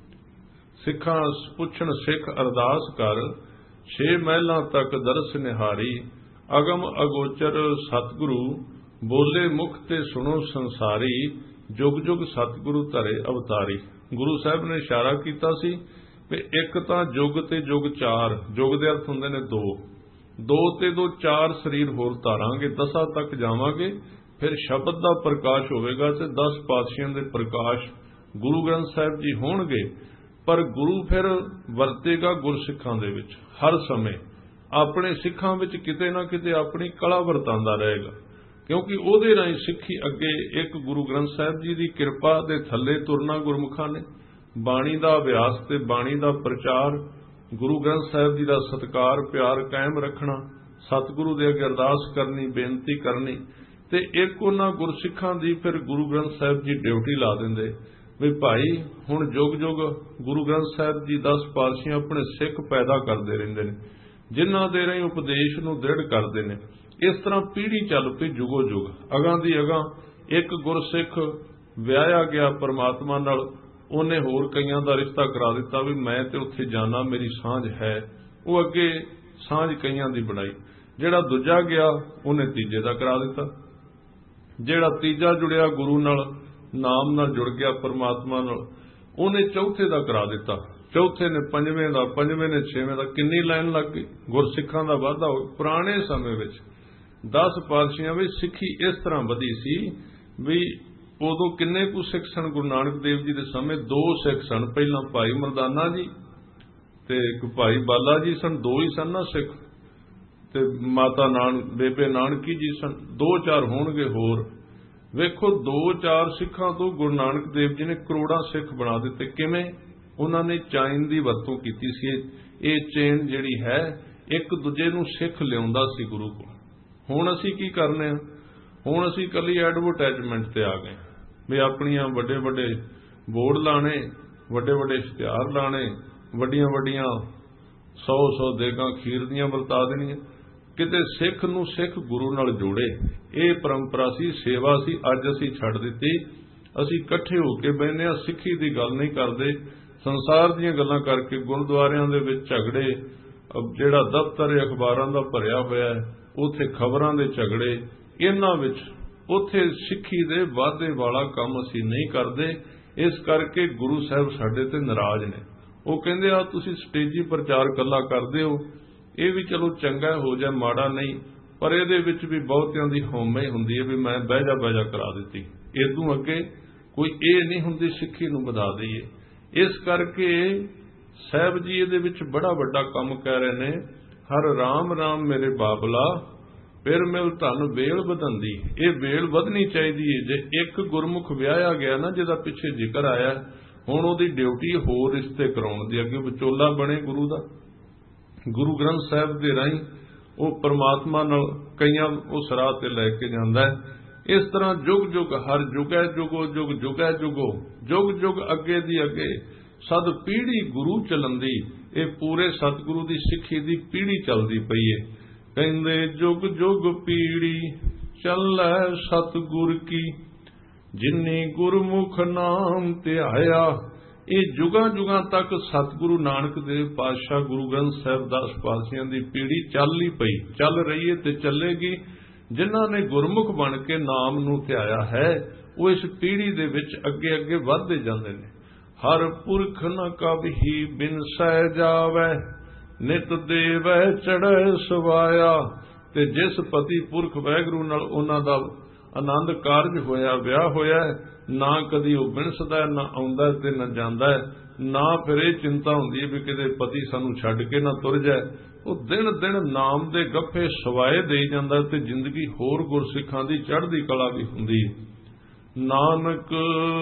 ਸਿੱਖਾਂ ਪੁੱਛਣ ਸਿੱਖ ਅਰਦਾਸ ਕਰ, 6 ਮਹਿਲਾਂ ਤੱਕ ਦਰਸ ਨਿਹਾਰੀ, ਅਗਮ ਅਗੋਚਰ ਸਤਿਗੁਰੂ ਬੋਲੇ ਮੁਖ ਤੇ ਸੁਣੋ ਸੰਸਾਰੀ, जुग जुग सतगुरु धरे अवतारी। गुरु साहब ने इशारा किया सी कि एक तो जुग ते जुग 4, जुग दे अर्थ हुंदे ने 2, 2 ते 2 4 शरीर होर धारांगे, 10 तक जावांगे, फिर शब्द दा प्रकाश होवेगा ते 10 पातशाहां दे प्रकाश गुरु ग्रंथ साहिब जी होणगे। पर गुरु फिर वरतेगा गुरसिखां दे विच हर समय, अपने सिखां विच किते ना किते अपनी कला वरतांदा रहेगा, क्योंकि ਉਹਦੇ ਰਾਹੀਂ ਸਿੱਖੀ ਅੱਗੇ ਇੱਕ ਗੁਰੂ ਗ੍ਰੰਥ ਸਾਹਿਬ ਜੀ ਦੀ ਕਿਰਪਾ ਦੇ ਥੱਲੇ ਤੁਰਨਾ ਗੁਰਮੁਖਾਂ ਨੇ, ਬਾਣੀ ਦਾ ਅਭਿਆਸ ਤੇ ਬਾਣੀ ਦਾ ਪ੍ਰਚਾਰ, ਗੁਰੂ ਗ੍ਰੰਥ ਸਾਹਿਬ ਜੀ ਦਾ ਸਤਿਕਾਰ ਪਿਆਰ ਕਾਇਮ ਰੱਖਣਾ, ਸਤਿਗੁਰੂ ਦੇ ਅੱਗੇ ਅਰਦਾਸ ਕਰਨੀ, ਬੇਨਤੀ ਕਰਨੀ, ਤੇ ਇੱਕ ਉਹਨਾਂ ਗੁਰਸਿੱਖਾਂ ਦੀ ਫਿਰ ਗੁਰੂ ਗ੍ਰੰਥ ਸਾਹਿਬ ਜੀ ਡਿਊਟੀ ਲਾ ਦਿੰਦੇ ਵੀ ਭਾਈ ਹੁਣ ਜੁਗ ਜੁਗ ਗੁਰੂ ਗ੍ਰੰਥ ਸਾਹਿਬ ਜੀ 10 ਪਾਤਸ਼ਾਹ ਆਪਣੇ ਸਿੱਖ ਪੈਦਾ ਕਰਦੇ ਰਹਿੰਦੇ ਨੇ, ਜਿਨ੍ਹਾਂ ਦੇ ਰਾਹੀਂ ਉਪਦੇਸ਼ ਨੂੰ ਦ੍ਰਿੜ ਕਰਦੇ ਨੇ। ਇਸ ਤਰ੍ਹਾਂ ਪੀੜ੍ਹੀ ਚੱਲ ਪਈ ਜੁਗੋ ਜੁਗ, ਅਗਾਂ ਦੀ ਅਗਾਂ ਇੱਕ ਗੁਰਸਿੱਖ ਵਿਆਹਿਆ ਗਿਆ परमात्मा नाल, ਉਹਨੇ ਹੋਰ ਕਈਆਂ ਦਾ ਰਿਸ਼ਤਾ ਕਰਾ ਦਿੱਤਾ ਵੀ मैं ਤੇ ਉੱਥੇ ਜਾਣਾ, मेरी ਸਾਂਝ है। ਉਹ ਅੱਗੇ ਸਾਂਝ ਕਈਆਂ ਦੀ ਬਣਾਈ। ਜਿਹੜਾ ਦੂਜਾ ਗਿਆ ਉਹਨੇ ਤੀਜੇ ਦਾ ਕਰਾ ਦਿੱਤਾ। ਜਿਹੜਾ ਤੀਜਾ ਜੁੜਿਆ ਗੁਰੂ ਨਾਲ, ਨਾਮ ਨਾਲ ਜੁੜ ਗਿਆ परमात्मा ਨਾਲ, ਉਹਨੇ ਚੌਥੇ ਦਾ ਕਰਾ ਦਿੱਤਾ। ਚੌਥੇ ਨੇ ਪੰਜਵੇਂ ਦਾ, ਪੰਜਵੇਂ ਨੇ ਛੇਵੇਂ ਦਾ। ਕਿੰਨੀ ਲਾਈਨ ਲੱਗ ਗਈ। ਗੁਰਸਿੱਖਾਂ ਦਾ ਵਾਧਾ ਹੋ। ਪੁਰਾਣੇ ਸਮੇਂ ਵਿੱਚ 10 ਪਾਤਸ਼ਾਹਾਂ ਵਿੱਚ ਸਿੱਖੀ ਇਸ ਤਰ੍ਹਾਂ ਵਧੀ ਸੀ ਵੀ ਉਦੋਂ ਕਿੰਨੇ ਕੁ ਸਿੱਖ ਸਨ। ਗੁਰੂ ਨਾਨਕ ਦੇਵ ਜੀ ਦੇ ਸਮੇਂ 2 ਸਿੱਖ ਸਨ। ਪਹਿਲਾਂ ਭਾਈ ਮਰਦਾਨਾ ਜੀ ਤੇ ਇੱਕ ਭਾਈ ਬਾਲਾ ਜੀ ਸਨ, 2 ਹੀ ਸਨ ਨਾ ਸਿੱਖ। ਤੇ ਮਾਤਾ ਬੇਬੇ ਨਾਨਕੀ ਜੀ ਸਨ, 2-4 ਹੋਣਗੇ ਹੋਰ। ਵੇਖੋ 2-4 ਸਿੱਖਾਂ ਤੋਂ ਗੁਰੂ ਨਾਨਕ ਦੇਵ ਜੀ ਨੇ ਕਰੋੜਾਂ ਸਿੱਖ ਬਣਾ ਦਿੱਤੇ। ਕਿਵੇਂ? ਉਹਨਾਂ ਨੇ ਚਾਈਨ ਦੀ ਵਰਤੋਂ ਕੀਤੀ ਸੀ। ਇਹ ਚੇਨ ਜਿਹੜੀ ਹੈ ਇੱਕ ਦੂਜੇ ਨੂੰ ਸਿੱਖ ਲਿਆਉਂਦਾ ਸੀ ਗੁਰੂ ਕੋਲ। ਹੁਣ ਅਸੀਂ ਕੀ ਕਰਨੇ ਆ? ਹੁਣ ਅਸੀਂ ਇਕੱਲੀ ਐਡਵਰਟਾਈਜ਼ਮੈਂਟ ਤੇ ਆ ਗਏ ਵੀ ਆਪਣੀਆਂ ਵੱਡੇ ਵੱਡੇ ਬੋਰਡ ਲਾਣੇ, ਵੱਡੇ ਵੱਡੇ ਇਸ਼ਤਿਹਾਰ ਲਾਣੇ, ਵੱਡੀਆਂ ਵੱਡੀਆਂ 100 ਦੇਗਾਂ ਖੀਰ ਦੀਆਂ ਵਰਤਾ ਦੇਣੀਆਂ। ਕਿਤੇ ਸਿੱਖ ਨੂੰ ਸਿੱਖ ਗੁਰੂ ਨਾਲ ਜੋੜੇ। ਇਹ ਪਰੰਪਰਾ ਸੀ, ਸੇਵਾ ਸੀ, ਅੱਜ ਅਸੀਂ ਛੱਡ ਦਿੱਤੀ। ਅਸੀਂ ਇਕੱਠੇ ਹੋ ਕੇ ਬਹਿੰਦੇ ਹਾਂ, ਸਿੱਖੀ ਦੀ ਗੱਲ ਨਹੀਂ ਕਰਦੇ, ਸੰਸਾਰ ਦੀਆਂ ਗੱਲਾਂ ਕਰਕੇ। ਗੁਰਦੁਆਰਿਆਂ ਦੇ ਵਿੱਚ ਝਗੜੇ, ਜਿਹੜਾ ਦਫ਼ਤਰ ਅਖਬਾਰਾਂ ਦਾ ਭਰਿਆ ਹੋਇਆ ਹੈ, ਉੱਥੇ ਖਬਰਾਂ ਦੇ ਝਗੜੇ, ਇਹਨਾਂ ਵਿੱਚ ਉੱਥੇ ਸਿੱਖੀ ਦੇ ਵਾਧੇ ਵਾਲਾ ਕੰਮ ਅਸੀਂ ਨਹੀਂ ਕਰਦੇ। ਇਸ ਕਰਕੇ ਗੁਰੂ ਸਾਹਿਬ ਸਾਡੇ ਤੇ ਨਾਰਾਜ਼ ਨੇ। ਉਹ ਕਹਿੰਦੇ ਆ ਤੁਸੀਂ ਸਟੇਜੀ ਪ੍ਰਚਾਰ ਕੱਲਾ ਕਰਦੇ ਹੋ, ਇਹ ਵੀ ਚਲੋ ਚੰਗਾ ਹੋ ਜਾਏ, ਮਾੜਾ ਨਹੀਂ, ਪਰ ਇਹਦੇ ਵਿੱਚ ਵੀ ਬਹੁਤਿਆਂ ਦੀ ਹਉਮੈ ਹੁੰਦੀ ਹੈ ਵੀ ਮੈਂ ਬਹਿ ਜਾ ਕਰਾ ਦਿੱਤੀ। ਇਦੋਂ ਅੱਗੇ ਕੋਈ ਇਹ ਨਹੀਂ ਹੁੰਦੀ ਸਿੱਖੀ ਨੂੰ ਵਧਾ ਦਈਏ। ਇਸ ਕਰਕੇ ਸਾਹਿਬ ਜੀ ਇਹਦੇ ਵਿੱਚ ਬੜਾ ਵੱਡਾ ਕੰਮ ਕਹਿ ਰਹੇ ਨੇ। ਹਰ ਰਾਮ ਰਾਮ ਮੇਰੇ ਬਾਬਲਾ, ਫਿਰ ਮਿਲ ਧਨ ਵੇਲ ਵਧੰਦੀ। ਇਹ ਵੇਲ ਵਧਣੀ ਚਾਹੀਦੀ ਹੈ। ਜੇ ਇੱਕ ਗੁਰਮੁਖ ਵਿਆਹਿਆ ਗਿਆ ਨਾ, ਜਿਹਦਾ ਪਿੱਛੇ ਜ਼ਿਕਰ ਆਇਆ, ਹੁਣ ਉਹਦੀ ਡਿਊਟੀ ਹੋਰ ਰਿਸ਼ਤੇ ਕਰਾਉਣ ਦੀ। ਅੱਗੇ ਵਿਚੋਲਾ ਬਣੇ ਗੁਰੂ ਦਾ, ਗੁਰੂ ਗ੍ਰੰਥ ਸਾਹਿਬ ਦੇ ਰਾਹੀਂ ਉਹ ਪਰਮਾਤਮਾ ਨਾਲ ਕਈਆਂ ਉਸ ਰਾਹ ਤੇ ਲੈ ਕੇ ਜਾਂਦਾ ਹੈ। ਇਸ ਤਰ੍ਹਾਂ ਜੁਗ ਜੁਗ ਹਰ ਜੁਗੈ ਜੁਗੋ ਜੁਗ ਜੁਗੈ ਜੁਗੋ, ਜੁਗ ਜੁਗ ਅੱਗੇ ਦੀ ਅੱਗੇ ਸਦ ਪੀੜ੍ਹੀ ਗੁਰੂ ਚਲੰਦੀ। ਇਹ ਪੂਰੇ ਸਤਿਗੁਰੂ ਦੀ ਸਿੱਖੀ ਦੀ ਪੀੜ੍ਹੀ ਚੱਲਦੀ ਪਈ ਹੈ। ਕਹਿੰਦੇ ਜੁਗ ਜੁਗ ਪੀੜ੍ਹੀ ਚੱਲੈ ਸਤਿਗੁਰ ਕੀ, ਜਿਨੀ ਗੁਰਮੁਖ ਨਾਮ ਧਿਆਇਆ। ਇਹ ਜੁਗਾਂ ਜੁਗਾਂ ਤੱਕ ਸਤਿਗੁਰੂ ਨਾਨਕ ਦੇਵ ਪਾਤਸ਼ਾਹ, ਗੁਰੂ ਗ੍ਰੰਥ ਸਾਹਿਬ 10 ਪਾਤਸ਼ਾਹਾਂ ਦੀ ਪੀੜ੍ਹੀ ਚੱਲ ਹੀ ਪਈ, ਚੱਲ ਰਹੀ ਹੈ ਤੇ ਚੱਲੇਗੀ। ਜਿਨ੍ਹਾਂ ਨੇ ਗੁਰਮੁਖ ਬਣ ਕੇ ਨਾਮ ਨੂੰ ਧਿਆਇਆ ਹੈ, ਉਹ ਇਸ ਪੀੜ੍ਹੀ ਦੇ ਵਿੱਚ ਅੱਗੇ ਅੱਗੇ ਵਧਦੇ ਜਾਂਦੇ ਨੇ। ਹਰ ਪੁਰਖ ਨ ਕਬਹੀ ਬਿਨਸੈ ਜਾਵੈ, ਨਿਤ ਦੇਵੈ ਚੜ੍ਹੈ ਸਵਾਇਆ। ਤੇ ਜਿਸ ਪਤੀ ਪੁਰਖ ਵਾਹਿਗੁਰੂ ਨਾਲ ਉਹਨਾਂ ਦਾ ਆਨੰਦ ਕਾਰਜ ਹੋਇਆ, ਵਿਆਹ ਹੋਇਆ, ਨਾ ਕਦੀ ਉਹ ਬਿਨਸਦਾ, ਨਾ ਆਉਂਦਾ ਤੇ ਨਾ ਜਾਂਦਾ, ਨਾ ਫਿਰ ਇਹ ਚਿੰਤਾ ਹੁੰਦੀ ਹੈ ਵੀ ਕਿਤੇ ਪਤੀ ਸਾਨੂੰ ਛੱਡ ਕੇ ਨਾ ਤੁਰ ਜਾਏ। ਉਹ ਦਿਨ ਦਿਨ ਨਾਮ ਦੇ ਗੱਫੇ ਸਵਾਏ ਦੇਈ ਜਾਂਦਾ ਤੇ ਜ਼ਿੰਦਗੀ ਹੋਰ ਗੁਰਸਿੱਖਾਂ ਦੀ ਚੜ੍ਹਦੀ ਕਲਾ ਵੀ ਹੁੰਦੀ। ਨਾਨਕ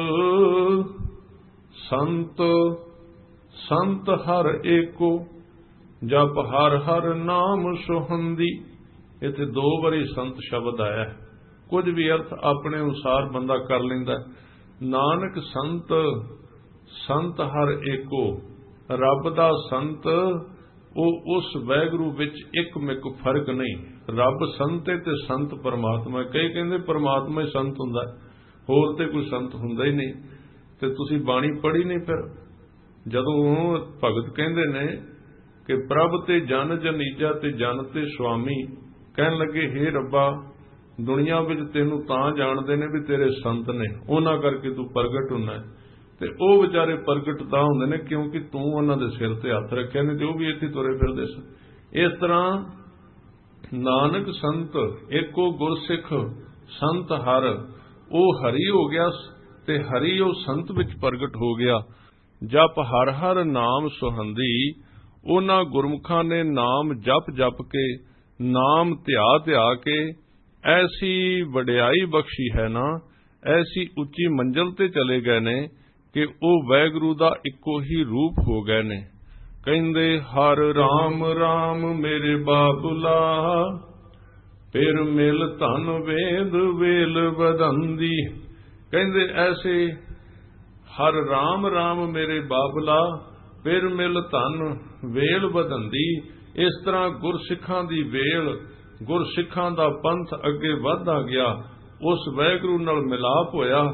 ਸੰਤ ਸੰਤ ਹਰ ਏਕੋ, ਜਪ ਹਰ ਹਰ ਨਾਮ ਸੁਹੰਦੀ। ਇੱਥੇ 2 ਵਾਰੀ ਸੰਤ ਸ਼ਬਦ ਆਇਆ। ਕੁਝ ਵੀ ਅਰਥ ਆਪਣੇ ਅਨੁਸਾਰ ਬੰਦਾ ਕਰ ਲੈਂਦਾ। ਨਾਨਕ ਸੰਤ, ਸੰਤ ਹਰ ਏਕੋ, ਰੱਬ ਦਾ ਸੰਤ ਉਹ ਉਸ ਵਾਹਿਗੁਰੂ ਵਿੱਚ ਇੱਕ ਮਿਕ ਫਰਕ ਨਹੀਂ। ਰੱਬ ਸੰਤ ਹੈ ਤੇ ਸੰਤ ਪਰਮਾਤਮਾ। ਕਈ ਕਹਿੰਦੇ ਪਰਮਾਤਮਾ ਹੀ ਸੰਤ ਹੁੰਦਾ, ਹੋਰ ਤੇ ਕੋਈ ਸੰਤ ਹੁੰਦਾ ਹੀ ਨਹੀਂ। ਤੇ ਤੁਸੀਂ ਬਾਣੀ ਪੜ੍ਹੀ ਨਹੀਂ। ਫਿਰ ਜਦੋਂ ਭਗਤ ਕਹਿੰਦੇ ਨੇ ਕਿ ਪ੍ਰਭ ਤੇ ਜਨ ਜਨੀਜਾ ਤੇ ਜਨ ਤੇ ਸੁਆਮੀ, ਕਹਿਣ ਲੱਗੇ ਹੇ ਰੱਬਾ, ਦੁਨੀਆ ਵਿੱਚ ਤੈਨੂੰ ਤਾਂ ਜਾਣਦੇ ਨੇ ਵੀ ਤੇਰੇ ਸੰਤ ਨੇ, ਉਹਨਾਂ ਕਰਕੇ ਤੂੰ ਪ੍ਰਗਟ ਹੁੰਦਾ। ਤੇ ਉਹ ਵਿਚਾਰੇ ਪ੍ਰਗਟ ਤਾਂ ਹੁੰਦੇ ਨੇ ਕਿਉਂਕਿ ਤੂੰ ਉਹਨਾਂ ਦੇ ਸਿਰ ਤੇ ਹੱਥ ਰੱਖਿਆ ਨੇ ਤੇ ਉਹ ਵੀ ਇੱਥੇ ਤੁਰੇ ਫਿਰਦੇ ਸਨ। ਇਸ ਤਰ੍ਹਾਂ ਨਾਨਕ ਸੰਤ ਏਕੋ ਗੁਰਸਿੱਖ ਸੰਤ ਹਰ, ਉਹ ਹਰੀ ਹੋ ਗਿਆ ਤੇ ਹਰੀ ਉਹ ਸੰਤ ਵਿੱਚ ਪ੍ਰਗਟ ਹੋ ਗਿਆ। ਜਪ ਹਰ ਹਰ ਨਾਮ ਸੁਹੰਦੀ, ਉਹਨਾਂ ਗੁਰਮੁਖਾਂ ਨੇ ਨਾਮ ਜਪ ਜਪ ਕੇ, ਨਾਮ ਧਿਆ ਕੇ ਐਸੀ ਵਡਿਆਈ ਬਖਸ਼ੀ ਹੈ ਨਾ, ਐਸੀ ਉੱਚੀ ਮੰਜ਼ਲ ਤੇ ਚਲੇ ਗਏ ਨੇ ਕਿ ਉਹ ਵਾਹਿਗੁਰੂ ਦਾ ਇੱਕੋ ਹੀ ਰੂਪ ਹੋ ਗਏ ਨੇ। ਕਹਿੰਦੇ ਹਰ ਰਾਮ ਰਾਮ ਮੇਰੇ ਬਾਬੁਲਾ, ਫਿਰ ਮਿਲ ਧਨ ਵੇਦ ਵੇਲ ਵਧੰਦੀ। ਕਹਿੰਦੇ ਐਸੇ ਹਰ ਰਾਮ ਰਾਮ ਮੇਰੇ ਬਾਬਲਾ, ਫਿਰ ਮਿਲ ਧਨ ਵੇਲ ਵਧੰਦੀ। ਇਸ ਤਰ੍ਹਾਂ ਗੁਰਸਿੱਖਾਂ ਦੀ ਵੇਲ, ਗੁਰਸਿੱਖਾਂ ਦਾ ਪੰਥ ਅੱਗੇ ਵਧਦਾ ਗਿਆ। ਉਸ ਵਾਹਿਗੁਰੂ ਨਾਲ ਮਿਲਾਪ ਹੋਇਆ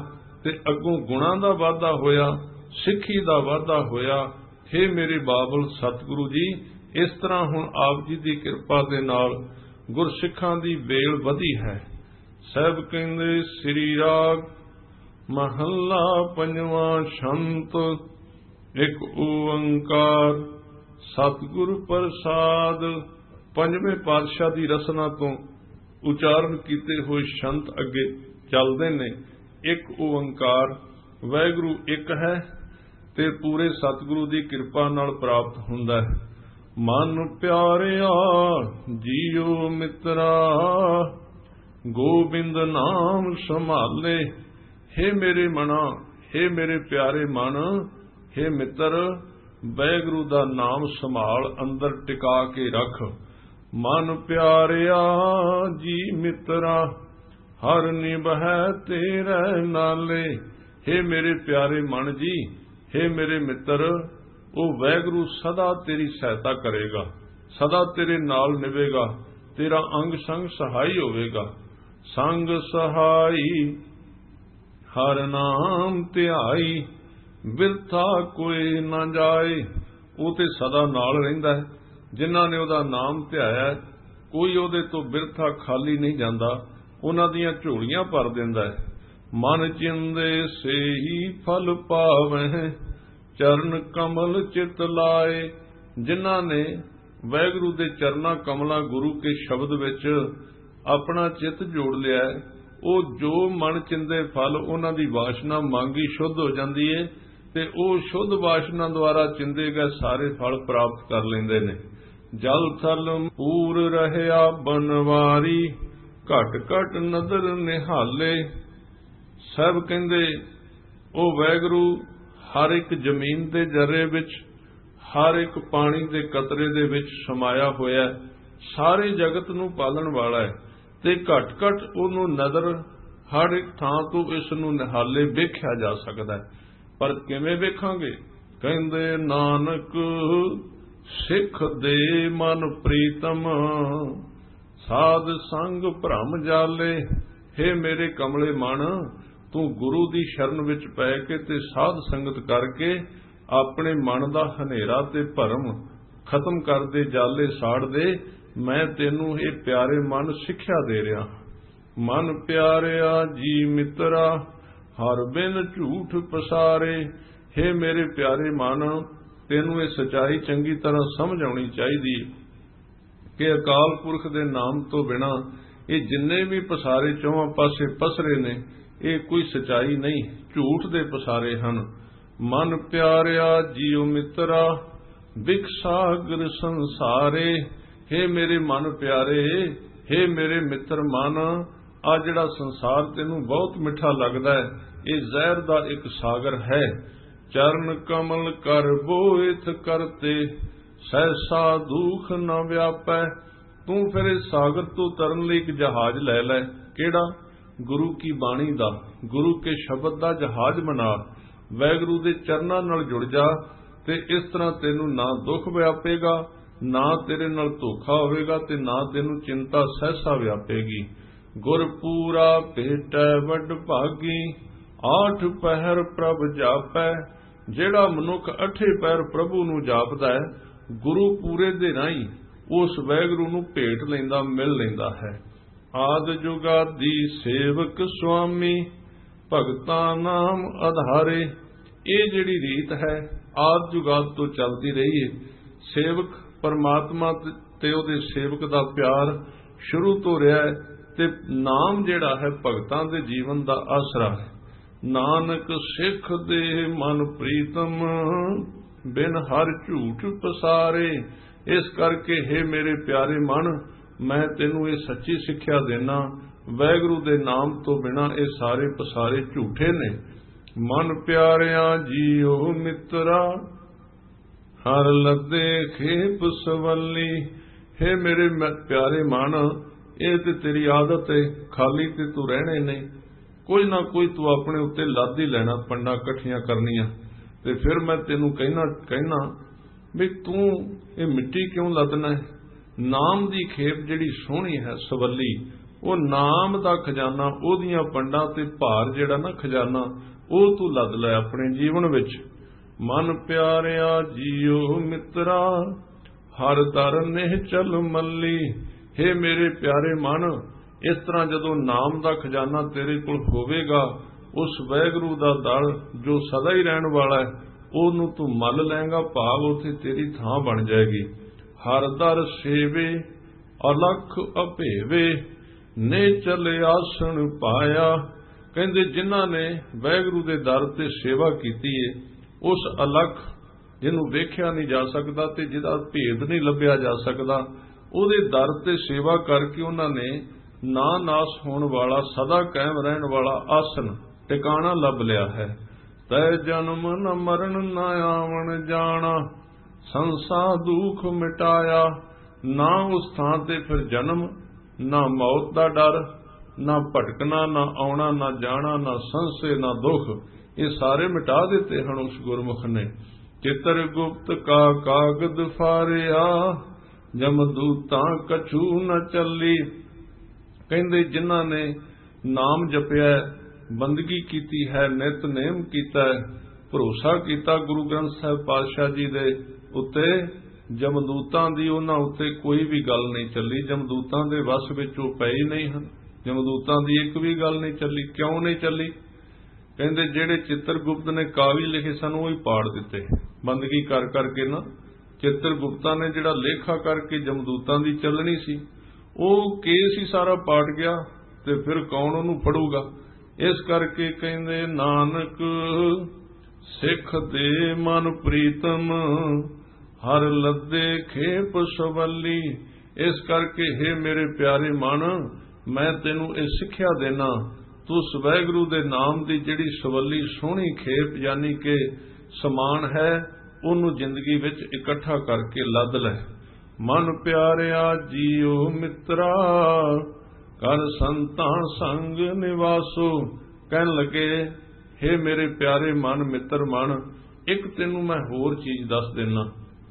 ते अगों गुणां दा वाधा होया, सिੱਖੀ ਦਾ वाधा होया। हे मेरे बाबल सतगुरु जी, इस तरह हुण आप जी की किरपा दे नाल गुरसिखां दी बेल वधी है। साहिब कहंदे श्री राग महला पंजवां शंत एक ओंकार सतगुरु प्रसाद। पंजवें पातशाह की रसना तो उचारण किए हुए शंत अगे चलते ने। एक ओंकार वाहिगुरु एक है ते पूरे सतगुरु की कृपा नाल प्राप्त हुंदा है। मन प्यारिया जियो मित्रा गोबिंद नाम संभाले। हे मेरे मना, हे मेरे प्यारे मन, हे मित्र, वाहिगुरु दा नाम संभाल अंदर टिका के रख। मन प्यारिया जी मित्रा हर निभै तेरे नाले। हे मेरे प्यारे मन जी, हे मेरे मित्र, वो वाहिगुरु सदा तेरी सहायता करेगा, सदा तेरे नाल निभेगा, तेरा अंग संग सहाई होवेगा। संग सहाई हर नाम ध्याई बिरथा कोई ना जाए। वो ते सदा नाल रहिंदा है, जिन्हां ने उहदा नाम ध्याया कोई उहदे तो बिरथा खाली नहीं जांदा, उहनां दीयां झोलियां भर दिंदा है। मन चिंदे से ही फल पावै चरण कमल चित लाए। जिन्हां ने वाहिगुरु दे चरना कमला गुरु के शब्द विच अपना चित जोड़ लिया है, वो जो मन चिंदे फल उन्हां दी वासना मांगी शुद्ध हो जाती है ते ਉਹ शुद्ध वासना द्वारा चिंदे गए सारे फल प्राप्त कर लेंदे ने। जल थल पूर रहया बनवारी घट घट नदर निहाले। सब कहंदे ਉਹ वाहिगुरु हर एक जमीन दे जरे विच, हर एक पानी दे कतरे दे विच समाया होया, सारे जगत नूं पालण वाला है ते घट घट ਉਹਨੂੰ नदर हर एक थां तो इस नूं निहाले वेख्या जा सकदा है। पर किवें वेखांगे? कहंदे नानक सिख दे मन प्रीतम साध संग भ्रम जाले। हे मेरे कमले मन, तू गुरु दी शरण विच पै के ते साध संगत करके अपने मन दा हनेरा ते भरम खत्म कर दे, जाले साड़ दे। मैं तेनू ये प्यारे मन सिक्ख्या दे रहा। मन प्यारिया जी मित्रा हर बिन झूठ पसारे। हे मेरे प्यारे मन, तेनू ये सच्चाई चंगी तरह समझ आनी चाहिए कि अकाल पुरख दे नाम तो बिना ये जिन्ने भी पसारे चौहां पासे पसरे ने, ये कोई सच्चाई नहीं, झूठ दे पसारे हन। मन प्यारिया जियो मित्रा बिकसागर संसारे। हे मेरे मन प्यारे, हे मेरे मित्र मन, आ जिहड़ा संसार तेनू बहुत मिठा लगदा है, ये जहर दा एक सागर है। चरण कमल कर बोइथ करते सहसा दुख न व्यापै। तू फिर इस सागर तो तरन लई एक जहाज लै लै। केड़ा? गुरु की बाणी दा, गुरु के शब्द दा जहाज बना। वाहिगुरु दे चरनां नाल जुड़ जा ते इस तरह तेनू ना दुख व्यापेगा, ना तेरे नाल धोखा होवेगा ते ना तेनू चिंता सहसा व्यापेगी। गुरपूरा भेटै वड भागी आठ पहर प्रभ जापै। जेड़ा मनुख अठे पैर प्रभु नू जापदा है, गुरु पूरे दे राही उस वाहिगुरु नू भेट लैंदा, मिल लैंदा है। आद जुगादी सेवक स्वामी भगतां नाम आधारे। ये जिहड़ी रीत है आद जुगाद तो चलती रही है। सेवक परमात्मा ते उहदे सेवक दा प्यार शुरू तो रहा है ते नाम जिहड़ा है भगतां दे जीवन दा आसरा है। नानक सिख दे मन प्रीतम बिन हर झूठ पसारे। इस करके हे मेरे प्यारे मन, मैं तेनू ये सच्ची सिक्ख्या देना, वाहिगुरु दे नाम तो बिना ये सारे पसारे झूठे ने। मन प्यारिया जियो मित्रा हर लदे खेप सवली। हे मेरे प्यारे मन, ये ते तेरी आदत है, खाली ते तू रहने ने, कोई ना कोई तू अपने उत्ते लद ही लेना, पंडा कट्ठियां करनियां। ते फिर मैं तेनू कहना भी तू ये मिट्टी क्यों लदना है? नाम दी खेप जिहड़ी सोहनी है सवली, वो नाम दा खजाना, ओदियां पंडा ते भार जिहड़ा ना खजाना, ਉਹ ਤੂੰ ਲੱਦ ਲੈ ਆਪਣੇ ਜੀਵਨ ਵਿੱਚ। ਮਨ ਪਿਆਰਿਆ ਜੀਓ ਮਿੱਤਰਾ, ਹਰ ਦਰ ਨੇਹ ਚਲ ਮੱਲੀ। ਹੇ ਮੇਰੇ ਪਿਆਰੇ ਮਨ, ਇਸ ਤਰ੍ਹਾਂ ਜਦੋਂ ਨਾਮ ਦਾ ਖਜ਼ਾਨਾ ਤੇਰੇ ਕੋਲ ਹੋਵੇਗਾ, ਉਸ ਵਾਹਿਗੁਰੂ ਦਾ ਦਰ ਜੋ ਸਦਾ ਹੀ ਰਹਿਣ ਵਾਲਾ ਹੈ, ਉਹਨੂੰ ਤੂੰ ਮੱਲ ਲੈਂਗਾ, ਭਾਵ ਉੱਥੇ ਤੇਰੀ ਥਾਂ ਬਣ ਜਾਏਗੀ। ਹਰ ਦਰ ਸੇਵੇ ਅਲਖ ਅਭੇਵੇ, ਨੇ ਚਲੇ ਆਸਣ ਪਾਇਆ। ਕਹਿੰਦੇ ਜਿਨ੍ਹਾਂ ਨੇ ਵਾਹਿਗੁਰੂ ਦੇ ਦਰ ਤੇ ਸੇਵਾ ਕੀਤੀ ਹੈ, ਉਸ ਅਲਖ ਜਿਹਨੂੰ ਵੇਖਿਆ ਨਹੀਂ ਜਾ ਸਕਦਾ ਤੇ ਜਿਹਦਾ ਭੇਦ ਨਹੀਂ ਲੱਭਿਆ ਜਾ ਸਕਦਾ, ਉਹਦੇ ਦਰ ਤੇ ਸੇਵਾ ਕਰਕੇ ਉਹਨਾਂ ਨੇ ਨਾ ਨਾਸ ਹੋਣ ਵਾਲਾ, ਸਦਾ ਕਾਇਮ ਰਹਿਣ ਵਾਲਾ ਆਸਣ ਟਿਕਾਣਾ ਲੱਭ ਲਿਆ ਹੈ। ਤੈ ਜਨਮ ਨ ਮਰਨ ਨ ਆਵਣ ਜਾਣਾ, ਸੰਸਾਰ ਦੁੱਖ ਮਿਟਾਇਆ। ਨਾ ਉਸ ਥਾਂ ਤੇ ਫਿਰ ਜਨਮ, ਨਾ ਮੌਤ ਦਾ ਡਰ, ਨਾ ਭਟਕਣਾ, ਨਾ ਆਉਣਾ, ਨਾ ਜਾਣਾ, ਨਾ ਸੰਸੇ, ਨਾ ਦੁੱਖ, ਇਹ ਸਾਰੇ ਮਿਟਾ ਦਿੱਤੇ ਹਨ ਉਸ ਗੁਰਮੁਖ ਨੇ। ਚਿਤਰ ਗੁਪਤ ਕਾ ਕਾਗਦ ਫਾਰਿਆ, ਜਮਦੂਤਾਂ ਕਛੂ ਨ ਚੱਲੀ। ਕਹਿੰਦੇ ਜਿਨ੍ਹਾਂ ਨੇ ਨਾਮ ਜਪਿਆ, ਬੰਦਗੀ ਕੀਤੀ ਹੈ, ਨਿਤਨੇਮ ਕੀਤਾ, ਭਰੋਸਾ ਕੀਤਾ ਗੁਰੂ ਗ੍ਰੰਥ ਸਾਹਿਬ ਪਾਤਸ਼ਾਹ ਜੀ ਦੇ ਉੱਤੇ, ਜਮਦੂਤਾਂ ਦੀ ਉਹਨਾਂ ਉੱਤੇ ਕੋਈ ਵੀ ਗੱਲ ਨਹੀਂ ਚੱਲੀ। ਜਮਦੂਤਾਂ ਦੇ ਵਸ ਵਿੱਚ ਉਹ ਪਏ ਹੀ ਨਹੀਂ ਹਨ। ਜਮਦੂਤਾਂ ਦੀ ਇੱਕ ਵੀ ਗੱਲ ਨਹੀਂ ਚੱਲੀ। ਕਿਉਂ ਨਹੀਂ ਚੱਲੀ? ਕਹਿੰਦੇ ਜਿਹੜੇ ਚਿੱਤਰਗੁਪਤ ਨੇ ਕਾਵਿ ਲਿਖੇ ਸਨ, ਉਹ ਹੀ ਪਾੜ ਦਿੱਤੇ ਬੰਦਗੀ ਕਰ ਕਰਕੇ ਨਾ। ਚਿੱਤਰਗੁਪਤਾਂ ਨੇ ਜਿਹੜਾ ਲੇਖਾ ਕਰਕੇ ਜਮਦੂਤਾਂ ਦੀ ਚੱਲਣੀ ਸੀ, ਉਹ ਕੇਸ ਹੀ ਸਾਰਾ ਪਾਟ ਗਿਆ, ਤੇ ਫਿਰ ਕੌਣ ਉਹਨੂੰ ਫੜੂਗਾ? ਇਸ ਕਰਕੇ ਕਹਿੰਦੇ ਨਾਨਕ ਸਿੱਖ ਦੇ ਮਨ ਪ੍ਰੀਤਮ, ਹਰ ਲੱਦੇ ਖੇਪ ਸਵੱਲੀ। ਇਸ ਕਰਕੇ ਹੇ ਮੇਰੇ ਪਿਆਰੇ ਮਨ, ਮੈਂ ਤੈਨੂੰ ਇਹ ਸਿੱਖਿਆ ਦੇਣਾ, ਤੂੰ ਵਾਹਿਗੁਰੂ ਦੇ ਨਾਮ ਦੀ ਜਿਹੜੀ ਸਵੱਲੀ ਸੋਹਣੀ ਖੇਪ ਯਾਨੀ ਕਿ ਸਮਾਨ ਹੈ, ਉਹਨੂੰ ਜ਼ਿੰਦਗੀ ਵਿੱਚ ਇਕੱਠਾ ਕਰਕੇ ਲੱਦ ਲੈ। ਮਨ ਪਿਆਰਿਆ ਜੀਓ ਮਿੱਤਰਾ, ਕਰ ਸੰਤਾਂ ਸੰਗ ਨਿਵਾਸੋ। ਕਹਿਣ ਲੱਗੇ ਹੇ ਮੇਰੇ ਪਿਆਰੇ ਮਨ, ਮਿੱਤਰ ਮਨ, ਇੱਕ ਤੈਨੂੰ ਮੈਂ ਹੋਰ ਚੀਜ਼ ਦੱਸ ਦੇਣਾ।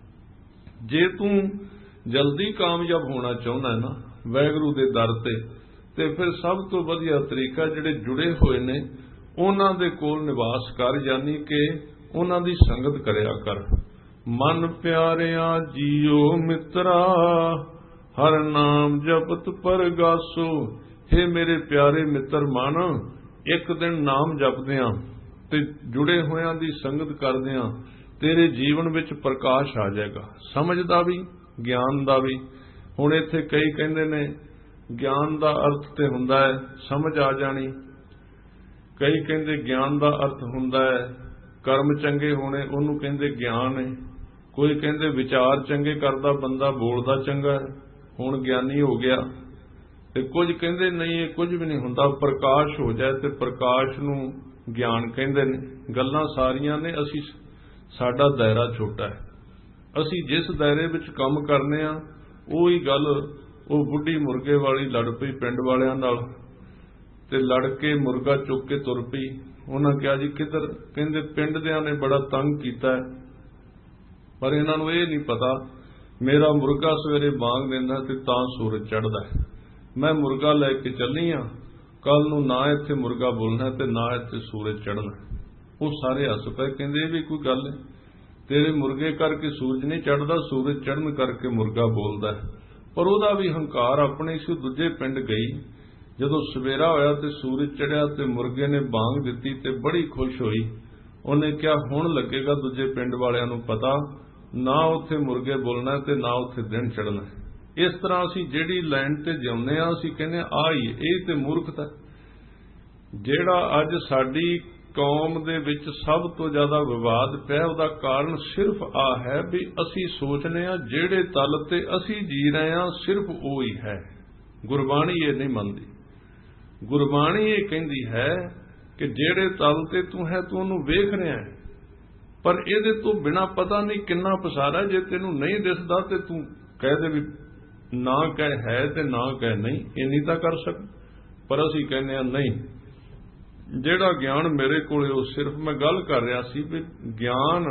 ਜੇ ਤੂੰ ਜਲਦੀ ਕਾਮਯਾਬ ਹੋਣਾ ਚਾਹੁੰਦਾ ਹੈ ਨਾ ਵਾਹਿਗੁਰੂ ਦੇ ਦਰ ਤੇ ਫਿਰ ਸਭ ਤੋਂ ਵਧੀਆ ਤਰੀਕਾ, ਜਿਹੜੇ ਜੁੜੇ ਹੋਏ ਨੇ ਉਹਨਾਂ ਦੇ ਕੋਲ ਨਿਵਾਸ ਕਰ, ਯਾਨੀ ਕਿ ਉਹਨਾਂ ਦੀ ਸੰਗਤ ਕਰਿਆ ਕਰ। ਮਨ ਪਿਆਰਿਆ ਜੀਓ ਮਿੱਤਰਾ, ਹਰ ਨਾਮ ਜਪਤ ਪਰਗਾਸੋ। ਹੇ ਮੇਰੇ ਪਿਆਰੇ ਮਿੱਤਰ ਮਨ, ਇੱਕ ਦਿਨ ਨਾਮ ਜਪਦਿਆਂ ਤੇ ਜੁੜੇ ਹੋਇਆਂ ਦੀ ਸੰਗਤ ਕਰਦਿਆਂ ਤੇਰੇ ਜੀਵਨ ਵਿੱਚ ਪ੍ਰਕਾਸ਼ ਆ ਜਾਏਗਾ, ਸਮਝ ਦਾ ਵੀ, ਗਿਆਨ ਦਾ ਵੀ। ਹੁਣ ਇੱਥੇ ਕਈ ਕਹਿੰਦੇ ਨੇ ਗਿਆਨ ਦਾ ਅਰਥ ਤੇ ਹੁੰਦਾ ਹੈ ਸਮਝ ਆ ਜਾਣੀ, ਕਈ ਕਹਿੰਦੇ ਗਿਆਨ ਦਾ ਅਰਥ ਹੁੰਦਾ ਹੈ ਕਰਮ ਚੰਗੇ ਹੋਣੇ, ਉਹਨੂੰ ਕਹਿੰਦੇ ਗਿਆਨ ਹੈ। ਕੋਈ ਕਹਿੰਦੇ ਵਿਚਾਰ ਚੰਗੇ ਕਰਦਾ ਬੰਦਾ ਬੋਲਦਾ ਚੰਗਾ ਹੈ, ਹੁਣ ਗਿਆਨੀ ਹੋ ਗਿਆ। ਤੇ ਕੁਝ ਕਹਿੰਦੇ ਨਹੀਂ, ਇਹ ਕੁਝ ਵੀ ਨਹੀਂ ਹੁੰਦਾ, ਪ੍ਰਕਾਸ਼ ਹੋ ਜਾਏ ਤੇ ਪ੍ਰਕਾਸ਼ ਨੂੰ ਗਿਆਨ ਕਹਿੰਦੇ ਨੇ। ਗੱਲਾਂ ਸਾਰੀਆਂ ਨੇ, ਅਸੀਂ ਸਾਡਾ ਦਾਇਰਾ ਛੋਟਾ ਹੈ, ਅਸੀਂ ਜਿਸ ਦਾਇਰੇ ਵਿੱਚ ਕੰਮ ਕਰਨੇ ਆ ਉਹੀ ਗੱਲ। ਉਹ ਬੁੱਢੀ ਮੁਰਗੇ ਵਾਲੀ ਲੜ ਪਈ ਪਿੰਡ ਵਾਲਿਆਂ ਨਾਲ, ਤੇ ਲੜ ਕੇ ਮੁਰਗਾ ਚੁੱਕ ਕੇ ਤੁਰ ਪਈ। ਉਹਨਾਂ ਕਿਹਾ ਜੀ ਕਿੱਧਰ? ਕਹਿੰਦੇ ਪਿੰਡ ਦਿਆਂ ਨੇ ਬੜਾ ਤੰਗ ਕੀਤਾ, ਪਰ ਇਹਨਾਂ ਨੂੰ ਇਹ ਨਹੀਂ ਪਤਾ ਮੇਰਾ ਮੁਰਗਾ ਸਵੇਰੇ ਬਾਂਗ ਦਿੰਦਾ ਤੇ ਤਾਂ ਸੂਰਜ ਚੜ੍ਹਦਾ। ਮੈਂ ਮੁਰਗਾ ਲੈ ਕੇ ਚੱਲੀ ਆ, ਕੱਲ ਨੂੰ ਨਾ ਇੱਥੇ ਮੁਰਗਾ ਬੋਲਣਾ ਤੇ ਨਾ ਇੱਥੇ ਸੂਰਜ ਚੜ੍ਹਨਾ। ਉਹ ਸਾਰੇ ਹੱਸ ਪਏ, ਕਹਿੰਦੇ ਇਹ ਵੀ ਕੋਈ ਗੱਲ ਹੈ, ਤੇਰੇ ਮੁਰਗੇ ਕਰਕੇ ਸੂਰਜ ਨਹੀਂ ਚੜ੍ਹਦਾ, ਸੂਰਜ ਚੜ੍ਹਨ ਕਰਕੇ ਮੁਰਗਾ ਬੋਲਦਾ। ਪਰ ਉਹਦਾ ਵੀ ਹੰਕਾਰ ਆਪਣੇ ਸੀ। ਦੂਜੇ ਪਿੰਡ ਗਈ, ਜਦੋਂ ਸਵੇਰਾ ਹੋਇਆ ਤੇ ਸੂਰਜ ਚੜ੍ਹਿਆ ਤੇ ਮੁਰਗੇ ਨੇ ਬਾਂਗ ਦਿੱਤੀ ਤੇ ਬੜੀ ਖੁਸ਼ ਹੋਈ। ਉਹਨੇ ਕਿਹਾ ਹੁਣ ਲੱਗੇਗਾ ਦੂਜੇ ਪਿੰਡ ਵਾਲਿਆਂ ਨੂੰ ਪਤਾ, ਨਾ ਉੱਥੇ ਮੁਰਗੇ ਬੋਲਣਾ ਤੇ ਨਾ ਉੱਥੇ ਦਿਨ ਚੜ੍ਹਨਾ। ਇਸ ਤਰ੍ਹਾਂ ਅਸੀਂ ਜਿਹੜੀ ਲਾਈਨ ਤੇ ਜਿਉਂਦੇ ਆ, ਅਸੀਂ ਕਹਿੰਦੇ ਆ ਹੀ ਇਹ ਤੇ ਮੂਰਖਤਾ। ਜਿਹੜਾ ਅੱਜ ਸਾਡੀ ਕੌਮ ਦੇ ਵਿੱਚ ਸਭ ਤੋਂ ਜ਼ਿਆਦਾ ਵਿਵਾਦ ਪਿਆ, ਉਹਦਾ ਕਾਰਨ ਸਿਰਫ ਆ ਹੈ ਵੀ ਅਸੀਂ ਸੋਚਨੇ ਆ ਜਿਹੜੇ ਤਲ ਤੇ ਅਸੀਂ ਜੀ ਰਹੇ ਆ ਸਿਰਫ ਉਹ ਹੀ ਹੈ। ਗੁਰਬਾਣੀ ਇਹ ਨਹੀਂ ਮੰਨਦੀ। ਗੁਰਬਾਣੀ ਇਹ ਕਹਿੰਦੀ ਹੈ ਕਿ ਜਿਹੜੇ ਤਲ ਤੇ ਤੂੰ ਹੈ ਤੂੰ ਉਹਨੂੰ ਵੇਖ ਰਿਹਾ ਹੈ, ਪਰ ਇਹਦੇ ਤੋਂ ਬਿਨਾਂ ਪਤਾ ਨਹੀਂ ਕਿੰਨਾ ਪਸਾਰਾ। ਜੇ ਤੈਨੂੰ ਨਹੀਂ ਦਿਸਦਾ ਤੇ ਤੂੰ ਕਹਿ ਦੇ ਵੀ ਨਾ ਕਹਿ ਹੈ ਤੇ ਨਾ ਕਹਿ ਨਹੀਂ, ਇੰਨੀ ਤਾਂ ਕਰ ਸਕ। ਪਰ ਅਸੀਂ ਕਹਿੰਦੇ ਆ ਨਹੀਂ, ਜਿਹੜਾ ਗਿਆਨ ਮੇਰੇ ਕੋਲ ਉਹ ਸਿਰਫ ਮੈਂ ਗੱਲ ਕਰ ਰਿਹਾ ਸੀ ਵੀ ਗਿਆਨ,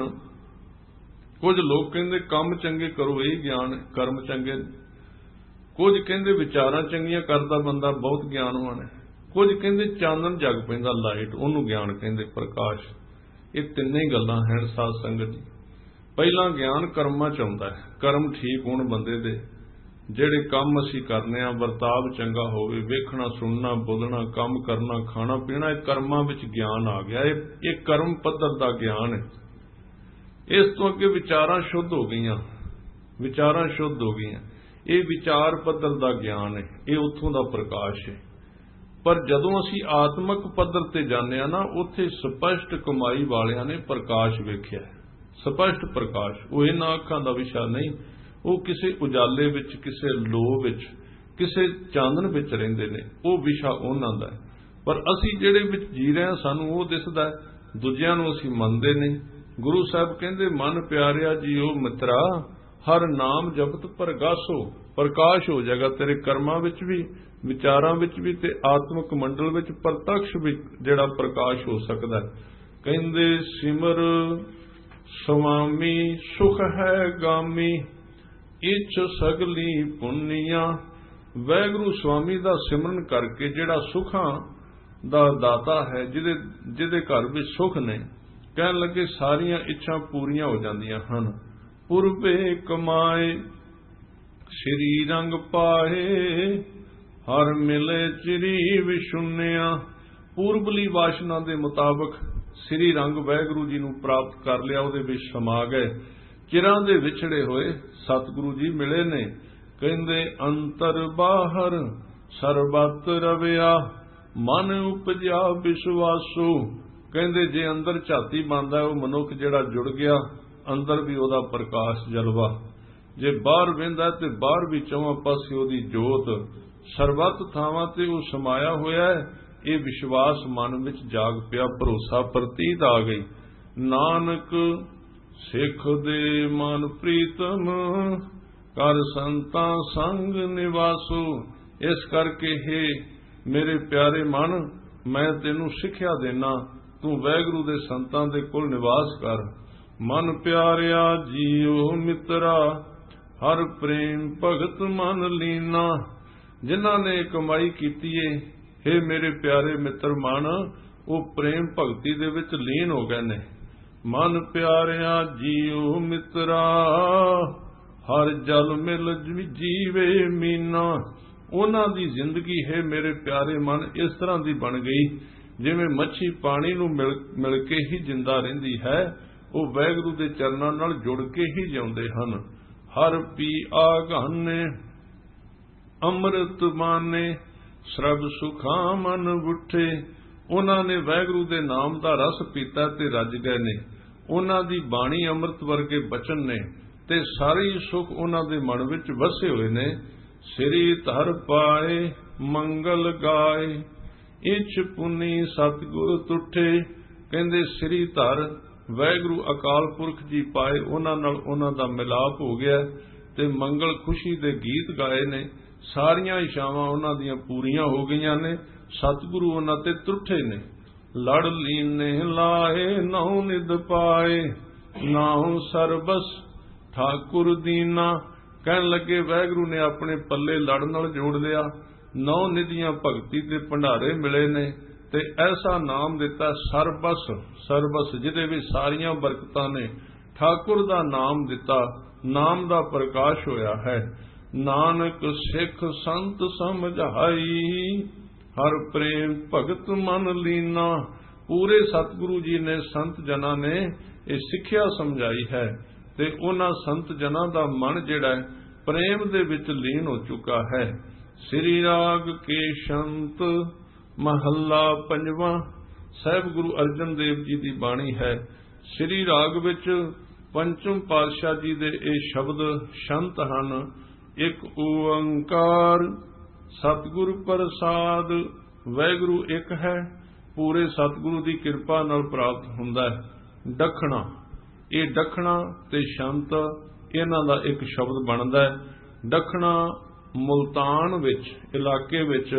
ਕੁਝ ਲੋਕ ਕਹਿੰਦੇ ਕੰਮ ਚੰਗੇ ਕਰੋ ਇਹ ਗਿਆਨ, ਕਰਮ ਚੰਗੇ। ਕੁਝ ਕਹਿੰਦੇ ਵਿਚਾਰਾਂ ਚੰਗੀਆਂ ਕਰਦਾ ਬੰਦਾ ਬਹੁਤ ਗਿਆਨਵਾਨ ਹੈ। कुछ कहते चानन जग पैंदा लाइट, उन्होंने ज्ञान कहते प्रकाश। ये तिन्ने गल्लां हैं साध संगत जी। पहला ज्ञान कर्मां च आउंदा है, कर्म ठीक होण बंदे दे, ਜਿਹੜੇ ਕੰਮ ਅਸੀਂ ਕਰਨੇ ਆ, ਵਰਤਾਵ ਚੰਗਾ ਹੋਵੇ, ਵੇਖਣਾ ਸੁਣਨਾ ਬੋਲਣਾ ਕੰਮ ਕਰਨਾ ਖਾਣਾ ਪੀਣਾ, ਇਹ ਕਰਮਾਂ ਵਿੱਚ ਗਿਆਨ ਆ ਗਿਆ। ਇਹ ਕਰਮ ਪੱਧਰ ਦਾ ਗਿਆਨ ਹੈ। ਇਸ ਤੋਂ ਅੱਗੇ ਵਿਚਾਰਾਂ ਸ਼ੁੱਧ ਹੋ ਗਈਆਂ, ਵਿਚਾਰਾਂ ਸ਼ੁੱਧ ਹੋ ਗਈਆਂ, ਇਹ ਵਿਚਾਰ ਪੱਧਰ ਦਾ ਗਿਆਨ ਹੈ, ਇਹ ਉੱਥੋਂ ਦਾ ਪ੍ਰਕਾਸ਼ ਹੈ। ਪਰ ਜਦੋਂ ਅਸੀਂ ਆਤਮਿਕ ਪੱਧਰ ਤੇ ਜਾਂਦੇ ਆ ਨਾ, ਉੱਥੇ ਸਪਸ਼ਟ ਕਮਾਈ ਵਾਲਿਆਂ ਨੇ ਪ੍ਰਕਾਸ਼ ਵੇਖਿਆ, ਸਪਸ਼ਟ ਪ੍ਰਕਾਸ਼। ਉਹ ਇਹਨਾਂ ਅੱਖਾਂ ਦਾ ਵਿਸ਼ਾ ਨਹੀਂ, ਉਹ ਕਿਸੇ ਉਜਾਲੇ ਵਿੱਚ, ਕਿਸੇ ਲੋਹ ਵਿੱਚ, ਕਿਸੇ ਚਾਨਣ ਵਿੱਚ ਰਹਿੰਦੇ ਨੇ, ਉਹ ਵਿਸ਼ਾ ਉਹਨਾਂ ਦਾ ਹੈ। ਪਰ ਅਸੀਂ ਜਿਹੜੇ ਵਿੱਚ ਜੀ ਰਹੇ ਹਾਂ ਸਾਨੂੰ ਉਹ ਦਿਸਦਾ, ਦੂਜਿਆਂ ਨੂੰ ਅਸੀਂ ਮੰਨਦੇ ਨਹੀਂ। ਗੁਰੂ ਸਾਹਿਬ ਕਹਿੰਦੇ ਮਨ ਪਿਆਰਿਆ ਜੀਓ ਮਿੱਤਰਾ, ਹਰ ਨਾਮ ਜਪਤ ਪ੍ਰਗਾਸੋ, ਪ੍ਰਕਾਸ਼ ਹੋ ਜਾਏਗਾ ਤੇਰੇ ਕਰਮਾਂ ਵਿੱਚ ਵੀ, ਵਿਚਾਰਾਂ ਵਿੱਚ ਵੀ, ਤੇ ਆਤਮਿਕ ਮੰਡਲ ਵਿੱਚ ਪ੍ਰਤੱਖ ਵੀ ਜਿਹੜਾ ਪ੍ਰਕਾਸ਼ ਹੋ ਸਕਦਾ। ਕਹਿੰਦੇ ਸਿਮਰ ਸੁਆਮੀ ਸੁਖ ਹੈ ਗਾਮੀ, ਇੱਛ ਸਗਲੀ ਪੁੰਨੀਆਂ। ਵਾਹਿਗੁਰੂ ਸੁਆਮੀ ਦਾ ਸਿਮਰਨ ਕਰਕੇ ਜਿਹੜਾ ਸੁਖਾਂ ਦਾ ਦਾਤਾ ਹੈ, ਜਿਹਦੇ ਘਰ ਵਿੱਚ ਸੁਖ ਨੇ, ਕਹਿਣ ਲੱਗੇ ਸਾਰੀਆਂ ਇੱਛਾਂ ਪੂਰੀਆਂ ਹੋ ਜਾਂਦੀਆਂ ਹਨ। ਪੁਰਬੇ ਕਮਾਏ ਸ੍ਰੀ ਰੰਗ ਪਾਏ, ਹਰ ਮਿਲੇ ਚਿਰੀ ਵਿਸ਼ੁੰਨਿਆ। ਪੂਰਬਲੀ ਵਾਸ਼ਨਾ ਦੇ ਮੁਤਾਬਕ ਸ੍ਰੀ ਰੰਗ ਵਾਹਿਗੁਰੂ ਜੀ ਨੂੰ ਪ੍ਰਾਪਤ ਕਰ ਲਿਆ, ਉਹਦੇ ਵਿੱਚ ਸਮਾ ਗਏ। ਚਿਰਾਂ ਦੇ ਵਿਛੜੇ ਹੋਏ ਸਤਿਗੁਰੂ ਜੀ ਮਿਲੇ ਨੇ। ਕਹਿੰਦੇ ਅੰਤਰ ਬਾਹਰ ਸਰਬਤ ਰਵਿਆ, ਮਨ ਉਪਜਿਆ ਵਿਸ਼ਵਾਸੂ। ਕਹਿੰਦੇ ਜੇ ਅੰਦਰ ਝਾਤੀ ਬੰਦਾ ਉਹ ਮਨੁੱਖ ਜਿਹੜਾ ਜੁੜ ਗਿਆ, ਅੰਦਰ ਵੀ ਉਹਦਾ ਪ੍ਰਕਾਸ਼ ਜਲਵਾ। ਜੇ ਬਾਹਰ ਵਹਿੰਦਾ ਤੇ ਬਾਹਰ ਵੀ ਚੌਹਾਂ ਪਾਸੇ ਉਹਦੀ ਜੋਤ, ਸਰਬੱਤ ਥਾਵਾਂ ਤੇ ਉਹ ਸਮਾਇਆ ਹੋਇਆ ਹੈ। ਇਹ ਵਿਸ਼ਵਾਸ ਮਨ ਵਿੱਚ ਜਾਗ ਪਿਆ, ਭਰੋਸਾ ਪ੍ਰਤੀਤ ਆ ਗਈ। ਨਾਨਕ ਸਿੱਖ ਦੇ ਮਨ ਪ੍ਰੀਤਮ, ਕਰ ਸੰਤਾਂ ਸੰਗ ਨਿਵਾਸੋ। ਇਸ ਕਰਕੇ ਹੈ ਮੇਰੇ ਪਿਆਰੇ ਮਨ, ਮੈਂ ਤੈਨੂੰ ਸਿੱਖਿਆ ਦੇਣਾ, ਤੂੰ ਵਾਹਿਗੁਰੂ ਦੇ ਸੰਤਾਂ ਦੇ ਕੋਲ ਨਿਵਾਸ ਕਰ। ਮਨ ਪਿਆਰਿਆ ਜੀਓ ਮਿੱਤਰਾ, ਹਰ ਪ੍ਰੇਮ ਭਗਤ ਮਨ ਲੀਨਾ। ਜਿਨ੍ਹਾਂ ਨੇ ਕਮਾਈ ਕੀਤੀ ਏ, ਹੇ ਮੇਰੇ ਪਿਆਰੇ ਮਿੱਤਰ ਮਨ, ਉਹ ਪ੍ਰੇਮ ਭਗਤੀ ਦੇ ਵਿੱਚ ਲੀਨ ਹੋ ਗਏ ਨੇ। ਮਨ ਪਿਆਰਿਆ ਜੀਓ ਮਿੱਤਰਾ, ਹਰ ਜਲ ਮਿਲ ਜੀਵੇ ਮੀਨਾ। ਉਹਨਾਂ ਦੀ ਜ਼ਿੰਦਗੀ ਹੈ ਮੇਰੇ ਪਿਆਰੇ ਮਨ ਇਸ ਤਰ੍ਹਾਂ ਦੀ ਬਣ ਗਈ, ਜਿਵੇਂ ਮੱਛੀ ਪਾਣੀ ਨੂੰ ਮਿਲ ਕੇ ਹੀ ਜਿੰਦਾ ਰਹਿੰਦੀ ਹੈ। ਉਹ ਵਾਹਿਗੁਰੂ ਦੇ ਚਰਨਾਂ ਨਾਲ ਜੁੜ ਕੇ ਹੀ ਜਿਉਂਦੇ ਹਨ। ਹਰ ਪੀ ਆਗਾਨੇ ਅੰਮ੍ਰਿਤ ਮਾਨੇ, ਸਰਬ ਸੁਖਾਂ ਮਨ ਉਠੇ। ਉਹਨਾਂ ਨੇ ਵਾਹਿਗੁਰੂ ਦੇ ਨਾਮ ਦਾ ਰਸ ਪੀਤਾ ਤੇ ਰੱਜ ਗਏ ਨੇ। ਉਹਨਾਂ ਦੀ ਬਾਣੀ ਅੰਮ੍ਰਿਤ ਵਰਗੇ ਬਚਨ ਨੇ ਤੇ ਸਾਰੇ ਸੁਖ ਉਹਨਾਂ ਦੇ ਮਨ ਵਿੱਚ ਵਸੇ ਹੋਏ ਨੇ। ਸ੍ਰੀ ਧਰ ਪਾਏ ਮੰਗਲ ਗਾਏ, ਇੱਛ ਪੁਨੀ ਸਤਿਗੁਰ ਤੁਠੇ। ਕਹਿੰਦੇ ਸ੍ਰੀ ਧਰ ਵਾਹਿਗੁਰੂ ਅਕਾਲ ਪੁਰਖ ਜੀ ਪਾਏ, ਉਹਨਾਂ ਨਾਲ ਉਹਨਾਂ ਦਾ ਮਿਲਾਪ ਹੋ ਗਿਆ ਤੇ ਮੰਗਲ ਖੁਸ਼ੀ ਦੇ ਗੀਤ ਗਾਏ ਨੇ। ਸਾਰੀਆਂ ਇਛਾਵਾਂ ਉਹਨਾਂ ਦੀਆਂ ਪੂਰੀਆਂ ਹੋ ਗਈਆਂ ਨੇ। ਸਤਿਗੁਰੂ ਉਹਨਾਂ ਤੇ ਤੁਠੇ ਨੇ। ਲੜ ਲੀਨੇ ਲਾਏ ਨਹੁ ਨਿਦ ਪਾਏ, ਨਾਉ ਸਰਬਸ ਠਾਕੁਰ ਦੀਨਾ। ਕਹਿਣ ਲੱਗੇ ਵਾਹਿਗੁਰੂ ਨੇ ਆਪਣੇ ਪੱਲੇ ਲੜ ਨਾਲ ਜੋੜ ਲਿਆ। 9 ਨਿਧੀਆਂ ਭਗਤੀ ਦੇ ਭੰਡਾਰੇ ਮਿਲੇ ਨੇ ਤੇ ਐਸਾ ਨਾਮ ਦਿੱਤਾ ਸਰਬਸ, ਸਰਬਸ ਜਿਹਦੇ ਵਿੱਚ ਸਾਰੀਆਂ ਬਰਕਤਾਂ ਨੇ। ਠਾਕੁਰ ਦਾ ਨਾਮ ਦਿੱਤਾ, ਨਾਮ ਦਾ ਪ੍ਰਕਾਸ਼ ਹੋਇਆ ਹੈ। ਨਾਨਕ ਸਿੱਖ ਸੰਤ ਸਮਝਾਈ, ਹਰ ਪ੍ਰੇਮ ਭਗਤ ਮਨ ਲੀਨਾ। ਪੂਰੇ ਸਤਿਗੁਰੂ ਜੀ ਨੇ ਸੰਤ ਜਨਾਂ ਨੇ ਇਹ ਸਿੱਖਿਆ ਸਮਝਾਈ ਹੈ ਤੇ ਉਹਨਾਂ ਸੰਤ ਜਨਾਂ ਦਾ ਮਨ ਜਿਹੜਾ ਪ੍ਰੇਮ ਦੇ ਵਿੱਚ ਲੀਨ ਹੋ ਚੁੱਕਾ ਹੈ। ਸ੍ਰੀ ਰਾਗ ਕੇ ਸ਼ੰਤ ਮਹੱਲਾ ਪੰਜਵਾਂ। ਸਾਹਿਬ ਗੁਰੂ ਅਰਜਨ ਦੇਵ ਜੀ ਦੀ ਬਾਣੀ ਹੈ। ਸ੍ਰੀ ਰਾਗ ਵਿੱਚ ਪੰਚਮ ਪਾਤਸ਼ਾਹ ਜੀ ਦੇ ਇਹ ਸ਼ਬਦ ਸ਼ੰਤ ਹਨ। ਇੱਕ ਓੰਕਾਰ ਸਤਿਗੁਰ ਪ੍ਰਸਾਦ। ਵਾਹਿਗੁਰੂ ਇੱਕ ਹੈ, ਪੂਰੇ ਸਤਿਗੁਰੂ ਦੀ ਕਿਰਪਾ ਨਾਲ ਪ੍ਰਾਪਤ ਹੁੰਦਾ ਹੈ। ਦੱਖਣਾ, ਇਹ ਦੱਖਣਾ ਤੇ ਸ਼ੰਤ ਇਹਨਾਂ ਦਾ ਇੱਕ ਸ਼ਬਦ ਬਣਦਾ ਹੈ। ਦੱਖਣਾ ਮੁਲਤਾਨ ਵਿੱਚ ਇਲਾਕੇ ਵਿੱਚ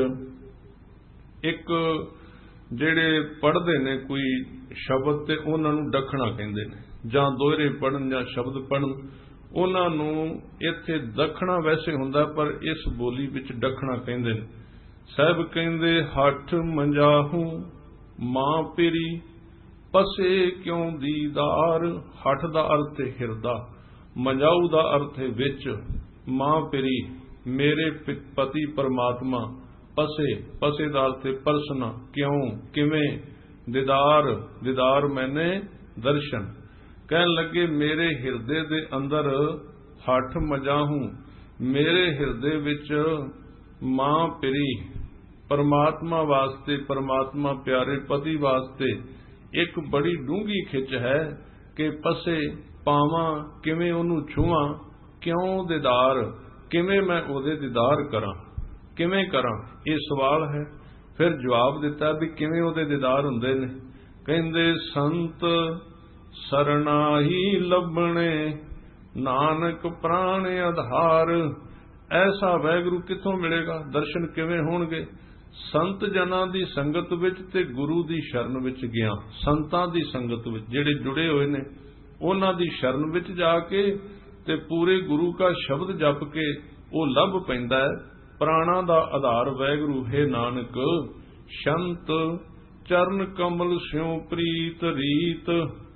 ਇੱਕ ਜਿਹੜੇ ਪੜ੍ਹਦੇ ਨੇ ਕੋਈ ਸ਼ਬਦ ਤੇ ਉਹਨਾਂ ਨੂੰ ਦੱਖਣਾ ਕਹਿੰਦੇ ਨੇ, ਜਾਂ ਦੋਹਰੇ ਪੜ੍ਹਨ ਜਾਂ ਸ਼ਬਦ ਪੜ੍ਹਨ, ਉਹਨਾਂ ਨੂੰ ਇੱਥੇ ਦੱਖਣਾ ਵੈਸੇ ਹੁੰਦਾ ਪਰ ਇਸ ਬੋਲੀ ਵਿੱਚ ਦੱਖਣਾ ਕਹਿੰਦੇ ਨੇ। ਸਹਿਬ ਕਹਿੰਦੇ ਹੱਠ ਮੰਜਾਹੂ ਮਾਂ ਪੇਰੀ, ਪਸੇ ਕਿਉਂ ਦੀਦਾਰ। ਹੱਠ ਦਾ ਅਰਥ ਹੈ ਹਿਰਦਾ, ਮੰਜਾਊ ਦਾ ਅਰਥ ਹੈ ਵਿੱਚ, ਮਾਂ ਪੇਰੀ ਮੇਰੇ ਪਤੀ ਪਰਮਾਤਮਾ, ਪਸੇ ਪਸੇ ਦਾ ਅਰਥ ਹੈ ਪਰਸਨਾ, ਕਿਉਂ ਕਿਵੇਂ, ਦੀਦਾਰ ਦੀਦਾਰ ਮੈਨੇ ਦਰਸ਼ਨ। ਕਹਿਣ ਲੱਗੇ ਮੇਰੇ ਹਿਰਦੇ ਦੇ ਅੰਦਰ ਹੱਠ ਮਜਾਹੂ, ਮੇਰੇ ਹਿਰਦੇ ਵਿੱਚ ਮਾਂ ਪਰੀ ਪਰਮਾਤਮਾ ਵਾਸਤੇ, ਪਰਮਾਤਮਾ ਪਿਆਰੇ ਪਤੀ ਵਾਸਤੇ ਇੱਕ ਬੜੀ ਡੂੰਘੀ ਖਿੱਚ ਹੈ ਕਿ ਪਸੇ ਪਾਵਾਂ, ਕਿਵੇਂ ਉਹਨੂੰ ਛੂਹਾਂ, ਕਿਉਂ ਦੀਦਾਰ, ਕਿਵੇਂ ਮੈਂ ਉਹਦੇ ਦੀਦਾਰ ਕਰਾਂ, ਕਿਵੇਂ ਕਰਾਂ, ਇਹ ਸਵਾਲ ਹੈ। ਫਿਰ ਜਵਾਬ ਦਿੱਤਾ ਵੀ ਕਿਵੇਂ ਉਹਦੇ ਦੀਦਾਰ ਹੁੰਦੇ ਨੇ। ਕਹਿੰਦੇ ਸੰਤ ਸਰਨਾਹੀ ਲੱਭਣੇ, ਨਾਨਕ ਪ੍ਰਾਣ ਆਧਾਰ। ਐਸਾ ਵਾਹਿਗੁਰੂ ਕਿੱਥੋਂ ਮਿਲੇਗਾ, ਦਰਸ਼ਨ ਕਿਵੇਂ ਹੋਣਗੇ? ਸੰਤ ਜਨਾਂ ਦੀ ਸੰਗਤ ਵਿੱਚ ਤੇ ਗੁਰੂ ਦੀ ਸ਼ਰਨ ਵਿੱਚ ਗਿਆ, ਸੰਤਾਂ ਦੀ ਸੰਗਤ ਵਿੱਚ ਜਿਹੜੇ ਜੁੜੇ ਹੋਏ ਨੇ ਉਹਨਾਂ ਦੀ ਸ਼ਰਨ ਵਿੱਚ ਜਾ ਕੇ ਤੇ ਪੂਰੇ ਗੁਰੂ ਕਾ ਸ਼ਬਦ ਜਪ ਕੇ ਉਹ ਲੱਭ ਪੈਂਦਾ ਹੈ ਪ੍ਰਾਣਾ ਦਾ ਆਧਾਰ ਵਾਹਿਗੁਰੂ ਹੈ ਨਾਨਕ। ਸ਼ੰਤ ਚਰਨ ਕਮਲ ਸਿਉ ਪ੍ਰੀਤ ਰੀਤ,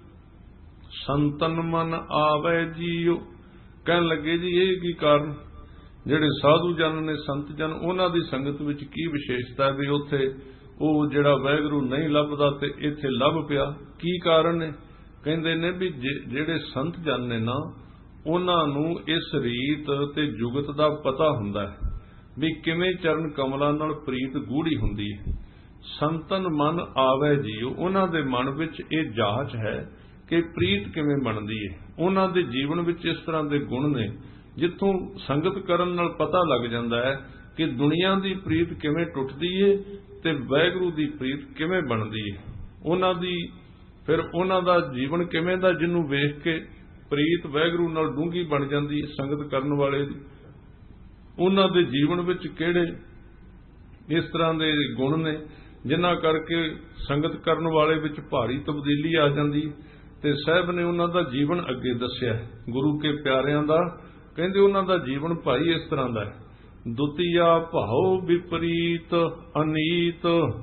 ਸੰਤਨ ਮਨ ਆਵੇ ਜੀਉ। ਕਹਿਣ ਲੱਗੇ ਜੀ ਇਹ ਕੀ ਕਾਰਨ, ਜਿਹੜੇ ਸਾਧੂ ਜਨ ਨੇ ਸੰਤ ਜਨ ਉਹਨਾਂ ਦੀ ਸੰਗਤ ਵਿੱਚ ਕੀ ਵਿਸ਼ੇਸ਼ਤਾ ਹੈ ਵੀ ਉੱਥੇ ਉਹ ਜਿਹੜਾ ਵਾਹਿਗੁਰੂ ਨਹੀਂ ਲੱਭਦਾ ਤੇ ਇੱਥੇ ਲੱਭ ਪਿਆ, ਕੀ ਕਾਰਨ ਹੈ? ਕਹਿੰਦੇ ਨੇ ਵੀ ਜਿਹੜੇ ਸੰਤ ਜਨ ਨੇ ਨਾ ਉਹਨਾਂ ਨੂੰ ਇਸ ਰੀਤ ਤੇ ਜੁਗਤ ਦਾ ਪਤਾ ਹੁੰਦਾ ਹੈ ਵੀ ਕਿਵੇਂ ਚਰਨ ਕਮਲਾਂ ਨਾਲ ਪ੍ਰੀਤ ਗੂੜੀ ਹੁੰਦੀ ਹੈ। ਸੰਤਨ ਮਨ ਆਵੇ ਜੀਉ, ਉਹਨਾਂ ਦੇ ਮਨ ਵਿੱਚ ਇਹ ਜਾਂਚ ਹੈ ਕਿ ਪ੍ਰੀਤ ਕਿਵੇਂ ਬਣਦੀ ਹੈ। ਉਹਨਾਂ ਦੇ ਜੀਵਨ ਵਿੱਚ ਇਸ ਤਰ੍ਹਾਂ ਦੇ ਗੁਣ ਨੇ ਜਿੱਥੋਂ ਸੰਗਤ ਕਰਨ ਨਾਲ ਪਤਾ ਲੱਗ ਜਾਂਦਾ ਹੈ ਕਿ ਦੁਨੀਆ ਦੀ ਪ੍ਰੀਤ ਕਿਵੇਂ ਟੁੱਟਦੀ ਹੈ ਤੇ ਵਾਹਿਗੁਰੂ ਦੀ ਪ੍ਰੀਤ ਕਿਵੇਂ ਬਣਦੀ ਹੈ। ਉਹਨਾਂ ਦੀ ਫਿਰ ਉਹਨਾਂ ਦਾ ਜੀਵਨ ਕਿਵੇਂ ਦਾ ਜਿਹਨੂੰ ਵੇਖ ਕੇ ਪ੍ਰੀਤ ਵਾਹਿਗੁਰੂ ਨਾਲ ਡੂੰਘੀ ਬਣ ਜਾਂਦੀ ਹੈ ਸੰਗਤ ਕਰਨ ਵਾਲੇ ਦੀ। ਉਹਨਾਂ ਦੇ ਜੀਵਨ ਵਿੱਚ ਕਿਹੜੇ ਇਸ ਤਰ੍ਹਾਂ ਦੇ ਗੁਣ ਨੇ ਜਿਨ੍ਹਾਂ ਕਰਕੇ ਸੰਗਤ ਕਰਨ ਵਾਲੇ ਵਿੱਚ ਭਾਰੀ ਤਬਦੀਲੀ ਆ ਜਾਂਦੀ। ਤੇ ਸਾਹਿਬ ਨੇ ਉਹਨਾਂ ਦਾ ਜੀਵਨ ਅੱਗੇ ਦੱਸਿਆ ਗੁਰੂ ਕੇ ਪਿਆਰਿਆਂ ਦਾ। ਕਹਿੰਦੇ ਉਹਨਾਂ ਦਾ ਜੀਵਨ ਭਾਈ ਇਸ ਤਰ੍ਹਾਂ ਦਾ ਹੈ। ਦੁਤੀਆ ਭਾਉ ਵਿਪਰੀਤ ਅਨੀਤ,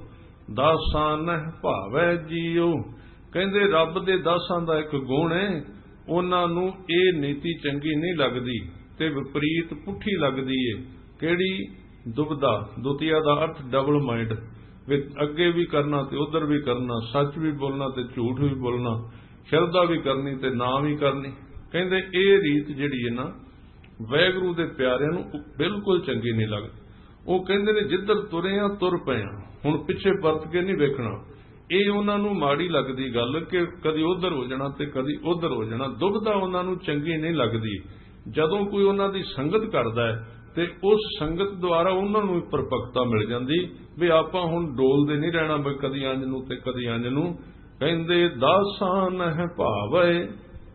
ਦਾਸਾਂ ਨਹਿ ਭਾਵੈ ਜੀਉ। ਕਹਿੰਦੇ ਰੱਬ ਦੇ ਦਾਸਾਂ ਦਾ ਇੱਕ ਗੁਣ ਹੈ, ਉਹਨਾਂ ਨੂੰ ਇਹ ਨੀਤੀ ਚੰਗੀ ਨਹੀਂ ਲੱਗਦੀ ਤੇ ਵਿਪਰੀਤ ਪੁੱਠੀ ਲੱਗਦੀ ਏ। ਕਿਹੜੀ? ਦੁਬਦਾ। ਦੁਤੀਆ ਦਾ ਅਰਥ ਡਬਲ ਮਾਈਂਡ, ਅੱਗੇ ਵੀ ਕਰਨਾ ਤੇ ਉਧਰ ਵੀ ਕਰਨਾ, ਸੱਚ ਵੀ ਬੋਲਣਾ ਤੇ ਝੂਠ ਵੀ ਬੋਲਣਾ, ਸ਼ਰਧਾ ਵੀ ਕਰਨੀ ਤੇ ਨਾ ਵੀ ਕਰਨੀ। ਕਹਿੰਦੇ ਇਹ ਰੀਤ ਜਿਹੜੀ ਹੈ ਨਾ ਵਾਹਿਗੁਰੂ ਦੇ ਪਿਆਰਿਆਂ ਨੂੰ ਬਿਲਕੁਲ ਚੰਗੀ ਨਹੀਂ ਲੱਗਦੀ। ਉਹ ਕਹਿੰਦੇ ਨੇ ਜਿੱਧਰ ਤੁਰੇ ਆ ਤੁਰ ਪਏ ਆ, ਹੁਣ ਪਿੱਛੇ ਪਰਤ ਕੇ ਨਹੀਂ ਵੇਖਣਾ। ਇਹ ਉਹਨਾਂ ਨੂੰ ਮਾੜੀ ਲੱਗਦੀ ਗੱਲ ਕਿ ਕਦੀ ਉਧਰ ਹੋ ਜਾਣਾ ਤੇ ਕਦੀ ਉਧਰ ਹੋ ਜਾਣਾ। ਦੁਬਦਾ ਉਹਨਾਂ ਨੂੰ ਚੰਗੀ ਨਹੀਂ ਲੱਗਦੀ। ਜਦੋਂ ਕੋਈ ਉਹਨਾਂ ਦੀ ਸੰਗਤ ਕਰਦਾ ਹੈ ਤੇ ਉਸ ਸੰਗਤ ਦੁਆਰਾ ਉਹਨਾਂ ਨੂੰ ਪਰਪੱਕਤਾ ਮਿਲ ਜਾਂਦੀ ਵੀ ਆਪਾਂ ਹੁਣ ਡੋਲਦੇ ਨਹੀਂ ਰਹਿਣਾ ਵੀ ਕਦੀ ਅੰਜ ਨੂੰ ਤੇ ਕਦੀ ਅੰਜ ਨੂੰ। ਕਹਿੰਦੇ ਦਾਸਾਂ ਨਹਿ ਭਾਵੈ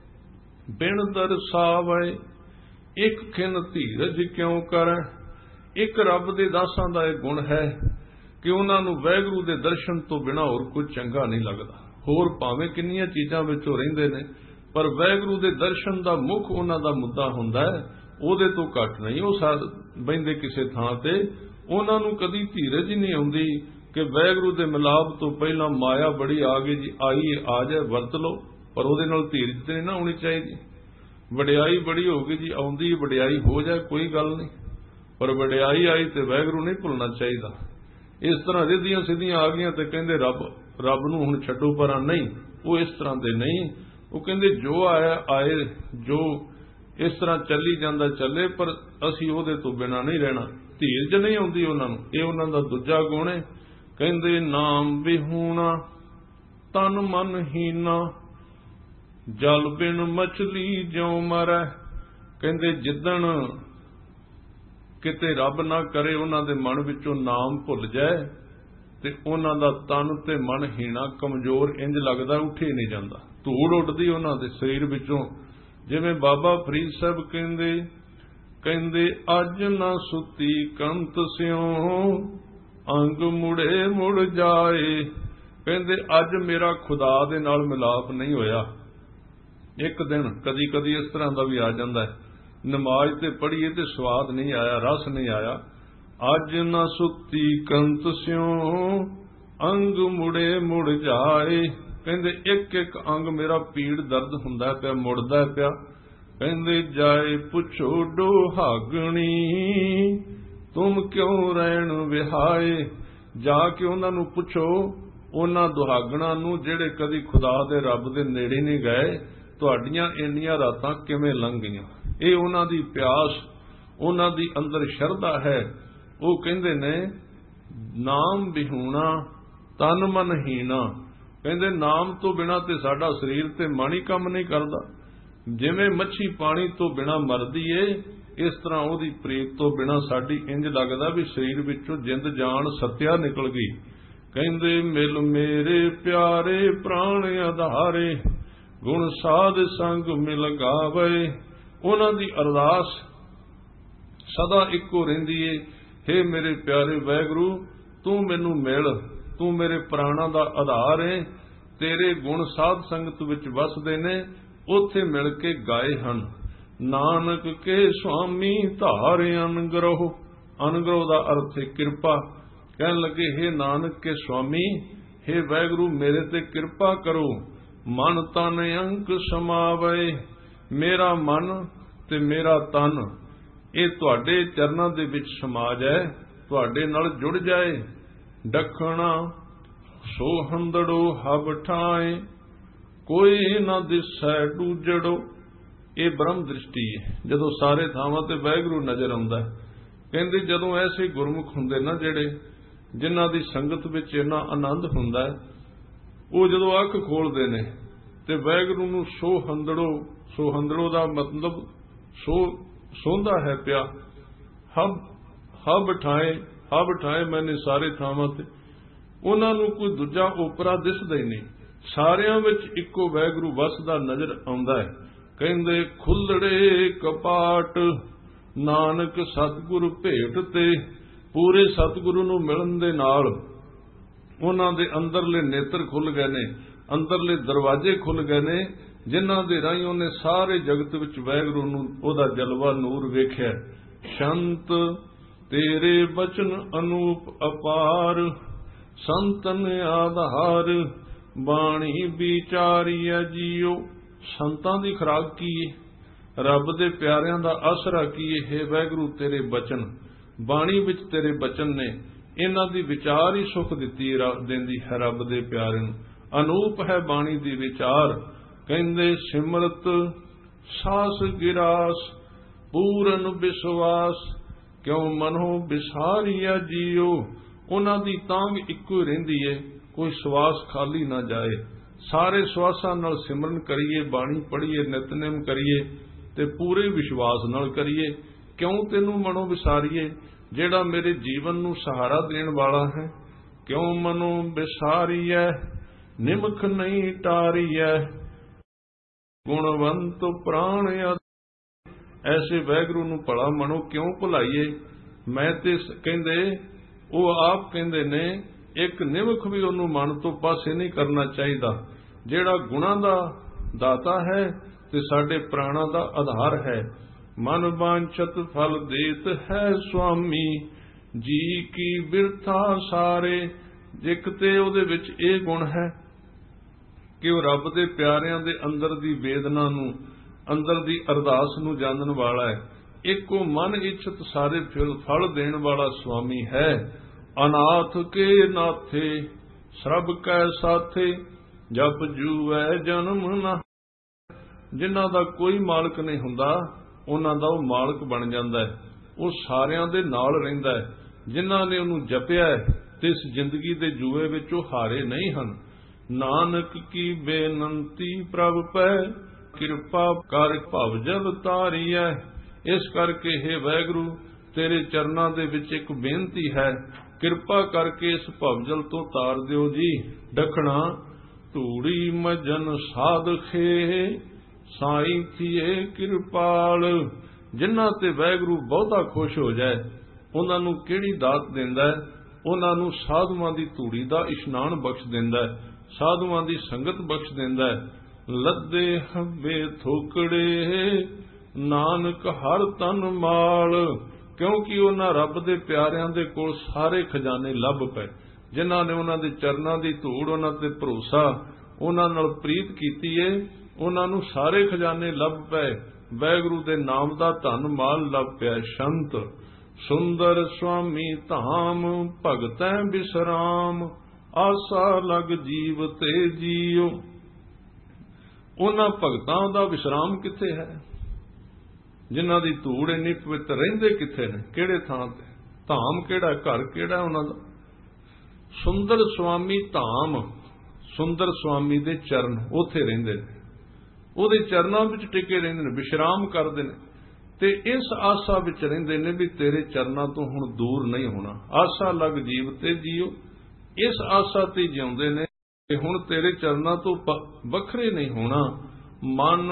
ਬਿਨ ਦਰਸਾਵੈ, ਇੱਕ ਖਿਨ ਧੀਰਜ ਕਿਉਂ ਕਰੈ। ਇੱਕ ਰੱਬ ਦੇ ਦਾਸਾਂ ਦਾ ਇਹ ਗੁਣ ਹੈ ਕਿ ਉਹਨਾਂ ਨੂੰ ਵਾਹਿਗੁਰੂ ਦੇ ਦਰਸ਼ਨ ਤੋਂ ਬਿਨਾਂ ਹੋਰ ਕੁਝ ਚੰਗਾ ਨਹੀਂ ਲੱਗਦਾ। ਹੋਰ ਭਾਵੇਂ ਕਿੰਨੀਆਂ ਚੀਜ਼ਾਂ ਵਿੱਚੋਂ ਰਹਿੰਦੇ ਨੇ ਪਰ ਵਾਹਿਗੁਰੂ ਦੇ ਦਰਸ਼ਨ ਦਾ ਮੁੱਖ ਉਹਨਾਂ ਦਾ ਮੁੱਦਾ ਹੁੰਦਾ ਹੈ, ਉਹਦੇ ਤੋਂ ਘੱਟ ਨਹੀਂ। ਉਹ ਬਹਿੰਦੇ ਕਿਸੇ ਥਾਂ ਤੇ ਉਹਨਾਂ ਨੂੰ ਕਦੀ ਧੀਰਜ ਹੀ ਨਹੀਂ ਆਉਂਦੀ ਕਿ ਵਾਹਿਗੁਰੂ ਦੇ ਮਿਲਾਪ ਤੋਂ ਪਹਿਲਾਂ ਮਾਇਆ ਬੜੀ ਆ ਗਈ ਜੀ, ਆਈ ਆ ਜਾਏ ਵਰਤ ਲਓ, ਪਰ ਉਹਦੇ ਨਾਲ ਧੀਰਜ ਤੇ ਨਹੀਂ ਨਾ ਹੋਣੀ ਚਾਹੀਦੀ। ਵਡਿਆਈ ਬੜੀ ਹੋ ਗਈ ਜੀ, ਆਉਂਦੀ ਵਡਿਆਈ ਹੋ ਜਾਏ ਕੋਈ ਗੱਲ ਨਹੀਂ, ਪਰ ਵਡਿਆਈ ਆਈ ਤੇ ਵਾਹਿਗੁਰੂ ਨਹੀਂ ਭੁੱਲਣਾ ਚਾਹੀਦਾ। ਇਸ ਤਰ੍ਹਾਂ ਰਿੱਧੀਆਂ ਸਿੱਧੀਆਂ ਆ ਗਈਆਂ ਤੇ ਕਹਿੰਦੇ ਰੱਬ ਨੂੰ ਹੁਣ ਛੱਡੋ ਪਰਾਂ, ਨਹੀਂ, ਉਹ ਇਸ ਤਰ੍ਹਾਂ ਦੇ ਨਹੀਂ। ਉਹ ਕਹਿੰਦੇ ਜੋ ਆਇਆ ਆਏ, ਜੋ ਇਸ ਤਰ੍ਹਾਂ ਚੱਲੀ ਜਾਂਦਾ ਚੱਲੇ, ਪਰ ਅਸੀਂ ਉਹਦੇ ਤੋਂ ਬਿਨਾਂ ਨਹੀਂ ਰਹਿਣਾ। ਧੀਰਜ ਨਹੀਂ ਆਉਂਦੀ ਉਹਨਾਂ ਨੂੰ, ਇਹ ਉਹਨਾਂ ਦਾ ਦੂਜਾ ਗੁਣ ਹੈ। ਕਹਿੰਦੇ ਨਾਮ ਵਿਹੂਣਾ ਤਨ ਮਨ ਹੀਨਾ, ਜਲ ਬਿਨ ਮਛਲੀ ਜਿਉ ਮਰੈ। ਕਹਿੰਦੇ ਜਿੱਦਣ ਕਿਤੇ ਰੱਬ ਨਾ ਕਰੇ ਉਹਨਾਂ ਦੇ ਮਨ ਵਿੱਚੋਂ ਨਾਮ ਭੁੱਲ ਜਾਏ ਤੇ ਉਹਨਾਂ ਦਾ ਤਨ ਤੇ ਮਨ ਹੀਣਾ ਕਮਜ਼ੋਰ ਇੰਜ ਲੱਗਦਾ ਉੱਠੇ ਨਹੀਂ ਜਾਂਦਾ, ਧੂੜ ਉੱਡਦੀ ਉਹਨਾਂ ਦੇ ਸਰੀਰ ਵਿੱਚੋਂ। ਜਿਵੇਂ ਬਾਬਾ ਫਰੀਦ ਸਾਹਿਬ ਕਹਿੰਦੇ ਅੱਜ ਨਾ ਸੁੱਤੀ ਕੰਤ ਸਿਉ, ਅੰਗ ਮੁੜੇ ਮੁੜ ਜਾਏ। ਕਹਿੰਦੇ ਅੱਜ ਮੇਰਾ ਖੁਦਾ ਦੇ ਨਾਲ ਮਿਲਾਪ ਨਹੀਂ ਹੋਇਆ। ਇੱਕ ਦਿਨ ਕਦੀ ਕਦੀ ਇਸ ਤਰ੍ਹਾਂ ਦਾ ਵੀ ਆ ਜਾਂਦਾ ਹੈ, ਨਮਾਜ਼ ਤੇ ਪੜ੍ਹੀਏ ਤੇ ਸਵਾਦ ਨਹੀਂ ਆਇਆ, ਰਸ ਨਹੀਂ ਆਇਆ, अज न सुती कंत स्यों अंग मुड़े मुड़ जाए। कहंदे एक एक अंग मेरा पीड़ दर्द हुंदा पिया, मुड़दा पिया। कहंदे जाए पुछो डोहागणी तुम क्यों रहन विहाए। जाके उन्हां नूं पुछो, उन्हां दुहागणां नूं जिहड़े कदी खुदा दे रब दे नेड़े नहीं गए, तुहाडीਆਂ ਇੰਨੀਆਂ रातां किवें लंघ गईਆਂ। ਇਹ उन्हां दी प्यास, उन्हां दी अंदर शरधा है। ਉਹ ਕਹਿੰਦੇ ਨੇ नाम विहूणा तन मन हीना। ਕਹਿੰਦੇ नाम तो बिना ते साडा शरीर ते मन ही काम नहीं करदा। जिवें मच्छी पानी तो बिना मरदी ए, इस तरह ਉਹਦੀ प्रीत तो बिना साडी इंज लगदा भी शरीर विचों जिंद जान सत्या निकल गई। ਕਹਿੰਦੇ मिल मेरे प्यारे प्राण आधारे गुण साध संग मिल गावे। ਉਹਨਾਂ ਦੀ ਅਰਦਾਸ सदा इक्को रहिंदी है, हे मेरे प्यारे वाहिगुरू तू मैनू मिल, तू मेरे प्राणा दा आधार है। तेरे गुण साध संगत विच वसदे ने, उत्थे मिल के गाए हन। नानक के स्वामी धारे अनुग्रह। अनुग्रह दा अर्थ है कृपा। कहन लगे हे नानक के स्वामी, हे वाहिगुरू मेरे ते कृपा करो। मन तन अंक समावे। मेरा मन ते मेरा तन ਇਹ ਤੁਹਾਡੇ ਚਰਨਾਂ ਦੇ ਵਿੱਚ ਸਮਾ ਜਾਏ, ਤੁਹਾਡੇ ਨਾਲ ਜੁੜ ਜਾਏ। ਡਖਣਾ ਸੋ ਹੰਦੜੋ ਹਬ ਠਾਏ ਕੋਈ ਨਾ ਦਿਸੈ ਡੂਜੜੋ। ਇਹ ਬ੍ਰਹਮ ਦ੍ਰਿਸ਼ਟੀ ਹੈ, ਜਦੋਂ ਸਾਰੇ ਥਾਵਾਂ ਤੇ ਵਾਹਿਗੁਰੂ ਨਜ਼ਰ ਆਉਂਦਾ। ਕਹਿੰਦੇ ਜਦੋਂ ਐਸੇ ਗੁਰਮੁਖ ਹੁੰਦੇ ਨਾ ਜਿਹੜੇ ਜਿਨ੍ਹਾਂ ਦੀ ਸੰਗਤ ਵਿੱਚ ਇੰਨਾ ਆਨੰਦ ਹੁੰਦਾ, ਉਹ ਜਦੋਂ ਅੱਖ ਖੋਲਦੇ ਨੇ ਤੇ ਵਾਹਿਗੁਰੂ ਨੂੰ ਸੋ ਹੰਦੜੋ ਦਾ ਮਤਲਬ ਸੋਂਦਾ ਹੈ ਪਿਆ। ਹਬ ਠਾਏ ਮੈਨੇ ਸਾਰੇ ਥਾਵਾਂ ਤੇ। ਉਹਨਾਂ ਨੂੰ ਕੋਈ ਦੂਜਾ ਓਪਰਾ ਦਿਸਦਾ ਹੀ ਨਹੀਂ, ਸਾਰਿਆਂ ਵਿੱਚ ਇੱਕੋ ਵਾਹਿਗੁਰੂ ਵਸਦਾ ਨਜ਼ਰ ਆਉਂਦਾ ਹੈ। ਕਹਿੰਦੇ ਖੁੱਲੜੇ ਕਪਾਟ ਨਾਨਕ ਸਤਿਗੁਰ ਭੇਟ ਤੇ। ਪੂਰੇ ਸਤਿਗੁਰੂ ਨੂੰ ਮਿਲਣ ਦੇ ਨਾਲ ਉਹਨਾਂ ਦੇ ਅੰਦਰਲੇ ਨੇਤਰ ਖੁੱਲ ਗਏ ਨੇ, ਅੰਦਰਲੇ ਦਰਵਾਜ਼ੇ ਖੁੱਲ ਗਏ ਨੇ, ਜਿਨ੍ਹਾਂ ਦੇ ਰਾਹੀਂ ਉਹਨੇ ਸਾਰੇ ਜਗਤ ਵਿੱਚ ਵਾਹਿਗੁਰੂ ਨੂੰ ਉਹਦਾ ਜਲਵਾ ਨੂਰ ਵੇਖਿਆ। ਸ਼ੰਤ ਤੇਰੇ ਬਚਨ ਅਨੂਪ ਅਪਾਰ ਸੰਤਨ ਆਧਾਰ ਬਾਣੀ ਵਿਚਾਰੀਐ ਜੀਓ। ਸੰਤਾਂ ਦੀ ਖੁਰਾਕ ਕੀ ਹੈ, ਰੱਬ ਦੇ ਪਿਆਰਿਆਂ ਦਾ ਆਸਰਾ ਕੀ ਹੈ। ਹੇ ਵਾਹਿਗੁਰੂ ਤੇਰੇ ਬਚਨ, ਬਾਣੀ ਵਿੱਚ ਤੇਰੇ ਬਚਨ ਨੇ, ਇਹਨਾਂ ਦੀ ਵਿਚਾਰ ਹੀ ਸੁਖ ਦਿੰਦੀ ਹੈ ਰੱਬ ਦੇ ਪਿਆਰੇ ਨੂੰ। ਅਨੂਪ ਹੈ ਬਾਣੀ ਦੀ ਵਿਚਾਰ। ਕਹਿੰਦੇ ਸਿਮਰਤ ਸਾਸ ਗਿਰਾਸ ਪੂਰਨ ਵਿਸ਼ਵਾਸ ਕਿਉ ਮਨੋ ਵਿਸਾਰੀਆ ਜੀਓ। ਉਹਨਾਂ ਦੀ ਤਾਂਘ ਇੱਕੋ ਰਹਿੰਦੀ ਏ, ਕੋਈ ਸਵਾਸ ਖਾਲੀ ਨਾ ਜਾਏ। ਸਾਰੇ ਸਵਾਸਾਂ ਨਾਲ ਸਿਮਰਨ ਕਰੀਏ, ਬਾਣੀ ਪੜ੍ਹੀਏ, ਨਿਤਨੇਮ ਕਰੀਏ ਤੇ ਪੂਰੇ ਵਿਸ਼ਵਾਸ ਨਾਲ ਕਰੀਏ। ਕਿਉਂ ਤੈਨੂੰ ਮਨੋ ਵਿਸਾਰੀਏ, ਜਿਹੜਾ ਮੇਰੇ ਜੀਵਨ ਨੂੰ ਸਹਾਰਾ ਦੇਣ ਵਾਲਾ ਹੈ। ਕਿਉਂ ਮਨੋ ਵਿਸਾਰੀਐ ਨਿਮਖ ਨਹੀਂ ਟਾਰੀਐ ਗੁਣਵੰਤ ਪ੍ਰਾਣ। ਐਸੇ ਵਾਹਿਗੁਰੂ ਨੂੰ ਭਲਾ ਮਨੋ ਕਿਉਂ ਭੁਲਾਈਏ। ਮੈਂ ਤੇ ਕਹਿੰਦੇ ਉਹ ਆਪ ਕਹਿੰਦੇ ਨੇ ਇੱਕ ਨਿਮਖ ਵੀ ਉਹਨੂੰ ਮਨ ਤੋਂ ਪਾਸੇ ਨਹੀਂ ਕਰਨਾ ਚਾਹੀਦਾ, ਜਿਹੜਾ ਗੁਣਾਂ ਦਾ ਦਾਤਾ ਹੈ ਤੇ ਸਾਡੇ ਪ੍ਰਾਣਾਂ ਦਾ ਆਧਾਰ ਹੈ। ਮਨ ਵਾਂਛਤ ਫਲ ਦੇਤ ਹੈ ਸੁਆਮੀ ਜੀ ਕੀ ਬਿਰਥਾ ਸਾਰੇ। ਜਿਕ ਤੇ ਉਹਦੇ ਵਿੱਚ ਇਹ ਗੁਣ ਹੈ ਕਿ ਉਹ ਰੱਬ ਦੇ ਪਿਆਰਿਆਂ ਦੇ ਅੰਦਰ ਦੀ ਵੇਦਨਾ ਨੂੰ, ਅੰਦਰ ਦੀ ਅਰਦਾਸ ਨੂੰ ਜਾਣਨ ਵਾਲਾ ਹੈ। ਇੱਕੋ ਮਨ ਇੱਛਤ ਸਾਰੇ ਫਲ ਦੇਣ ਵਾਲਾ ਸੁਆਮੀ ਹੈ। ਅਨਾਥ ਕੇ ਨਾਥੇ ਸਰਬ ਕੈ ਸਾਥੇ ਜਪ ਜੂਐ ਜਨਮ ਨਾ। ਜਿਨ੍ਹਾਂ ਦਾ ਕੋਈ ਮਾਲਕ ਨਹੀਂ ਹੁੰਦਾ, ਉਹਨਾਂ ਦਾ ਉਹ ਮਾਲਕ ਬਣ ਜਾਂਦਾ ਹੈ। ਉਹ ਸਾਰਿਆਂ ਦੇ ਨਾਲ ਰਹਿੰਦਾ ਹੈ। ਜਿਨ੍ਹਾਂ ਨੇ ਉਹਨੂੰ ਜਪਿਆ ਤੇ ਇਸ ਜ਼ਿੰਦਗੀ ਦੇ ਜੂਏ ਵਿੱਚ ਉਹ ਹਾਰੇ ਨਹੀਂ ਹਨ। ਨਾਨਕ ਕੀ ਬੇਨੰਤੀ ਪ੍ਰਭ ਪੈ ਕਿਰਪਾ ਕਰ ਭਵ ਜਲ ਤਾਰੀਐ। ਇਸ ਕਰਕੇ ਹੇ ਵਾਹਿਗੁਰੂ ਤੇਰੇ ਚਰਨਾਂ ਦੇ ਵਿੱਚ ਇੱਕ ਬੇਨਤੀ ਹੈ, ਕਿਰਪਾ ਕਰਕੇ ਇਸ ਭਵਜਲ ਤੋਂ ਤਾਰ ਦਿਓ ਜੀ। ਡਖਣਾ ਧੂੜੀ ਮਜਨ ਸਾਧਖੇ ਸਾਈਂ ਥੀਏ ਕਿਰਪਾਲ। ਜਿਨ੍ਹਾਂ ਤੇ ਵਾਹਿਗੁਰੂ ਬਹੁਤਾ ਖੁਸ਼ ਹੋ ਜਾਏ, ਉਹਨਾਂ ਨੂੰ ਕਿਹੜੀ ਦਾਤ ਦਿੰਦਾ ਹੈ। ਉਹਨਾਂ ਨੂੰ ਸਾਧੂਆਂ ਦੀ ਧੂੜੀ ਦਾ ਇਸ਼ਨਾਨ ਬਖਸ਼ ਦਿੰਦਾ ਹੈ, ਸਾਧੂਆਂ ਦੀ ਸੰਗਤ ਬਖਸ਼ ਦਿੰਦਾ ਹੈ। ਲੱਦੇ ਹੱਵੇ ਥੋਕੜੇ ਨਾਨਕ ਹਰ ਤਨ ਮਾਲ। क्योंकि उन्हां रब दे प्यारिਆਂ ਦੇ ਕੋਲ ਸਾਰੇ खजाने ਲੱਭ पए, जिन्हां ने उन्हां दे चरनां दी धूड़, उन्हां ते भरोसा, उन्हां नाल प्रीत कीती है, उन्हां नूं सारे खजाने ਲੱਭ पए। वाहिगुरू दे नाम दा धन माल ਲੱਭ ਪਿਆ शंत। सुंदर स्वामी धाम भगतैं बिसराम, आसा लग जीव ते जियो। उन्हां भगतां दा विश्राम किथे है, जिन्हां दी धूड़ इन्नी पवित्र, रहिंदे किथे ने, किहड़े थां ते, धाम किहड़ा, घर किहड़ा उन्हां दा। सुंदर स्वामी धाम, सुंदर स्वामी दे चरण उत्थे रहिंदे ने, ਉਹਦੇ चरनां विच टिके रहिंदे ने, विश्राम करदे ने ते इस आसा विच रहिंदे ने भी तेरे चरनां तो हुण दूर नहीं होना। आसा लग जीव ते जियो, इस आसा ते जिउंदे ने कि हुण तेरे चरनां तो वखरे नहीं होना। मन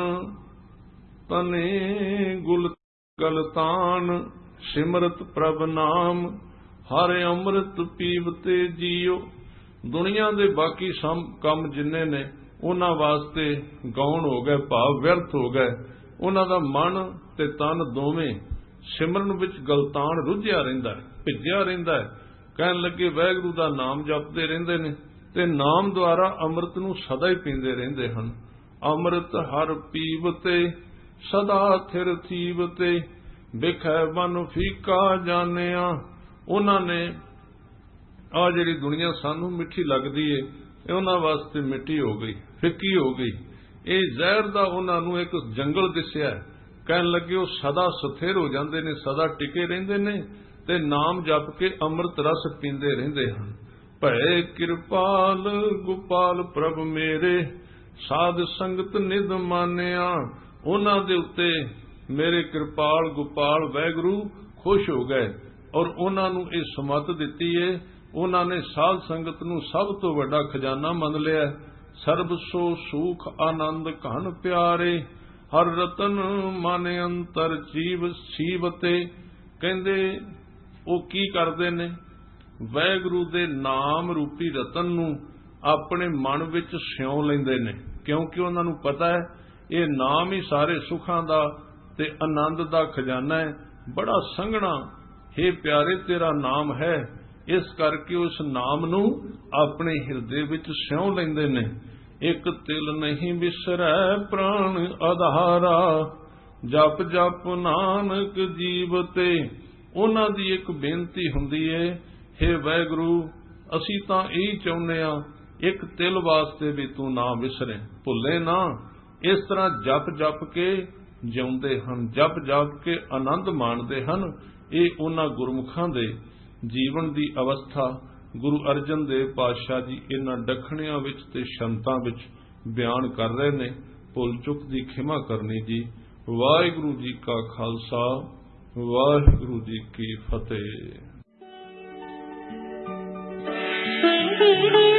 तने गुल गलतान, सिमरत प्रभ नाम, हर अमृत पीवते जियो। दुनिया दे बाकी काम जिन्ने ने उन्हां वास्ते गौण हो गए, भाव व्यर्थ हो गए। उन्हां दा मन ते तन दोवें सिमरन विच गलतान रुझिया रहिंदा है, भिज्जिया रहिंदा है। कहण लगे वाहिगुरू दा नाम जपदे रहिंदे ने ते नाम द्वारा अमृत नूं सदा ही पींदे रहिंदे हन। अमृत हर पीवते, सदा थिर थीवते, बिखै बन फीका जानिया। उन्हां ने आ जिहड़ी दुनिया सानू मिठी लगदी है, ਇਹ ਉਹਨਾਂ ਵਾਸਤੇ ਮਿੱਟੀ ਹੋ ਗਈ, ਫਿੱਕੀ ਹੋ ਗਈ। ਇਹ ਜ਼ਹਿਰ ਦਾ ਉਹਨਾਂ ਨੂੰ ਇੱਕ ਜੰਗਲ ਦਿਸਿਆ। ਕਹਿਣ ਲੱਗੇ ਉਹ ਸਦਾ ਸਥਿਰ ਹੋ ਜਾਂਦੇ ਨੇ, ਸਦਾ ਟਿਕੇ ਰਹਿੰਦੇ ਨੇ ਤੇ ਨਾਮ ਜਪ ਕੇ ਅੰਮ੍ਰਿਤ ਰਸ ਪੀਂਦੇ ਰਹਿੰਦੇ ਹਨ। ਭੈ ਕਿਰਪਾਲ ਗੋਪਾਲ ਪ੍ਰਭ ਮੇਰੇ, ਸਾਧ ਸੰਗਤ ਨਿਧ ਮਾਨਿਆ। ਉਹਨਾਂ ਦੇ ਉੱਤੇ ਮੇਰੇ ਕਿਰਪਾਲ ਗੋਪਾਲ ਵਾਹਿਗੁਰੂ ਖੁਸ਼ ਹੋ ਗਏ ਔਰ ਉਹਨਾਂ ਨੂੰ ਇਹ ਸਮਤ ਦਿੱਤੀ ਹੈ। उन्हां ने साध संगत नूं सब तो वड्डा खजाना मन लिया। सर्ब सो सुख आनंद घन प्यारे, हर रतन मन अंतर जीव सीवते। कहंदे ओ की करदे ने, वाहिगुरू दे नाम रूपी रतन नूं अपने मन विच सिਉਂ लैंदे ने, क्योंकि उन्हां नूं पता है ये नाम ही सारे सुखां दा ते आनंद दा खजाना है। बड़ा संघना हे प्यारे तेरा नाम है, इस करके उस नाम नूं अपने हिरदे विच सिਉਂ लैंदे ने। एक तिल नहीं बिसरै प्राण आधारा, जप जप नानक जीवते। उन्हां दी एक बेनती हुंदी है, हे वाहिगुरू असीं तां यही चाहुंदे आ, एक तिल वास्ते भी तू ना विसरे, भुल्ले ना। इस तरह जप जप के जिउंदे हन, जप जप के आनंद माणदे हन। ਇਹ ਉਹਨਾਂ ਗੁਰਮੁਖਾਂ ਦੇ ਜੀਵਨ ਦੀ ਅਵਸਥਾ ਗੁਰੂ ਅਰਜਨ ਦੇਵ ਪਾਤਸ਼ਾਹ ਜੀ ਇਹਨਾਂ ਦੱਖਣਿਆਂ ਵਿੱਚ ਤੇ ਸ਼ੰਤਾਂ ਵਿੱਚ ਬਿਆਨ ਕਰ ਰਹੇ ਨੇ। ਭੁੱਲ ਚੁੱਕ ਦੀ ਖਿਮਾ ਕਰਨੀ ਜੀ। ਵਾਹਿਗੁਰੂ ਜੀ ਕਾ ਖਾਲਸਾ, ਵਾਹਿਗੁਰੂ ਜੀ ਕੀ ਫਤਿਹ।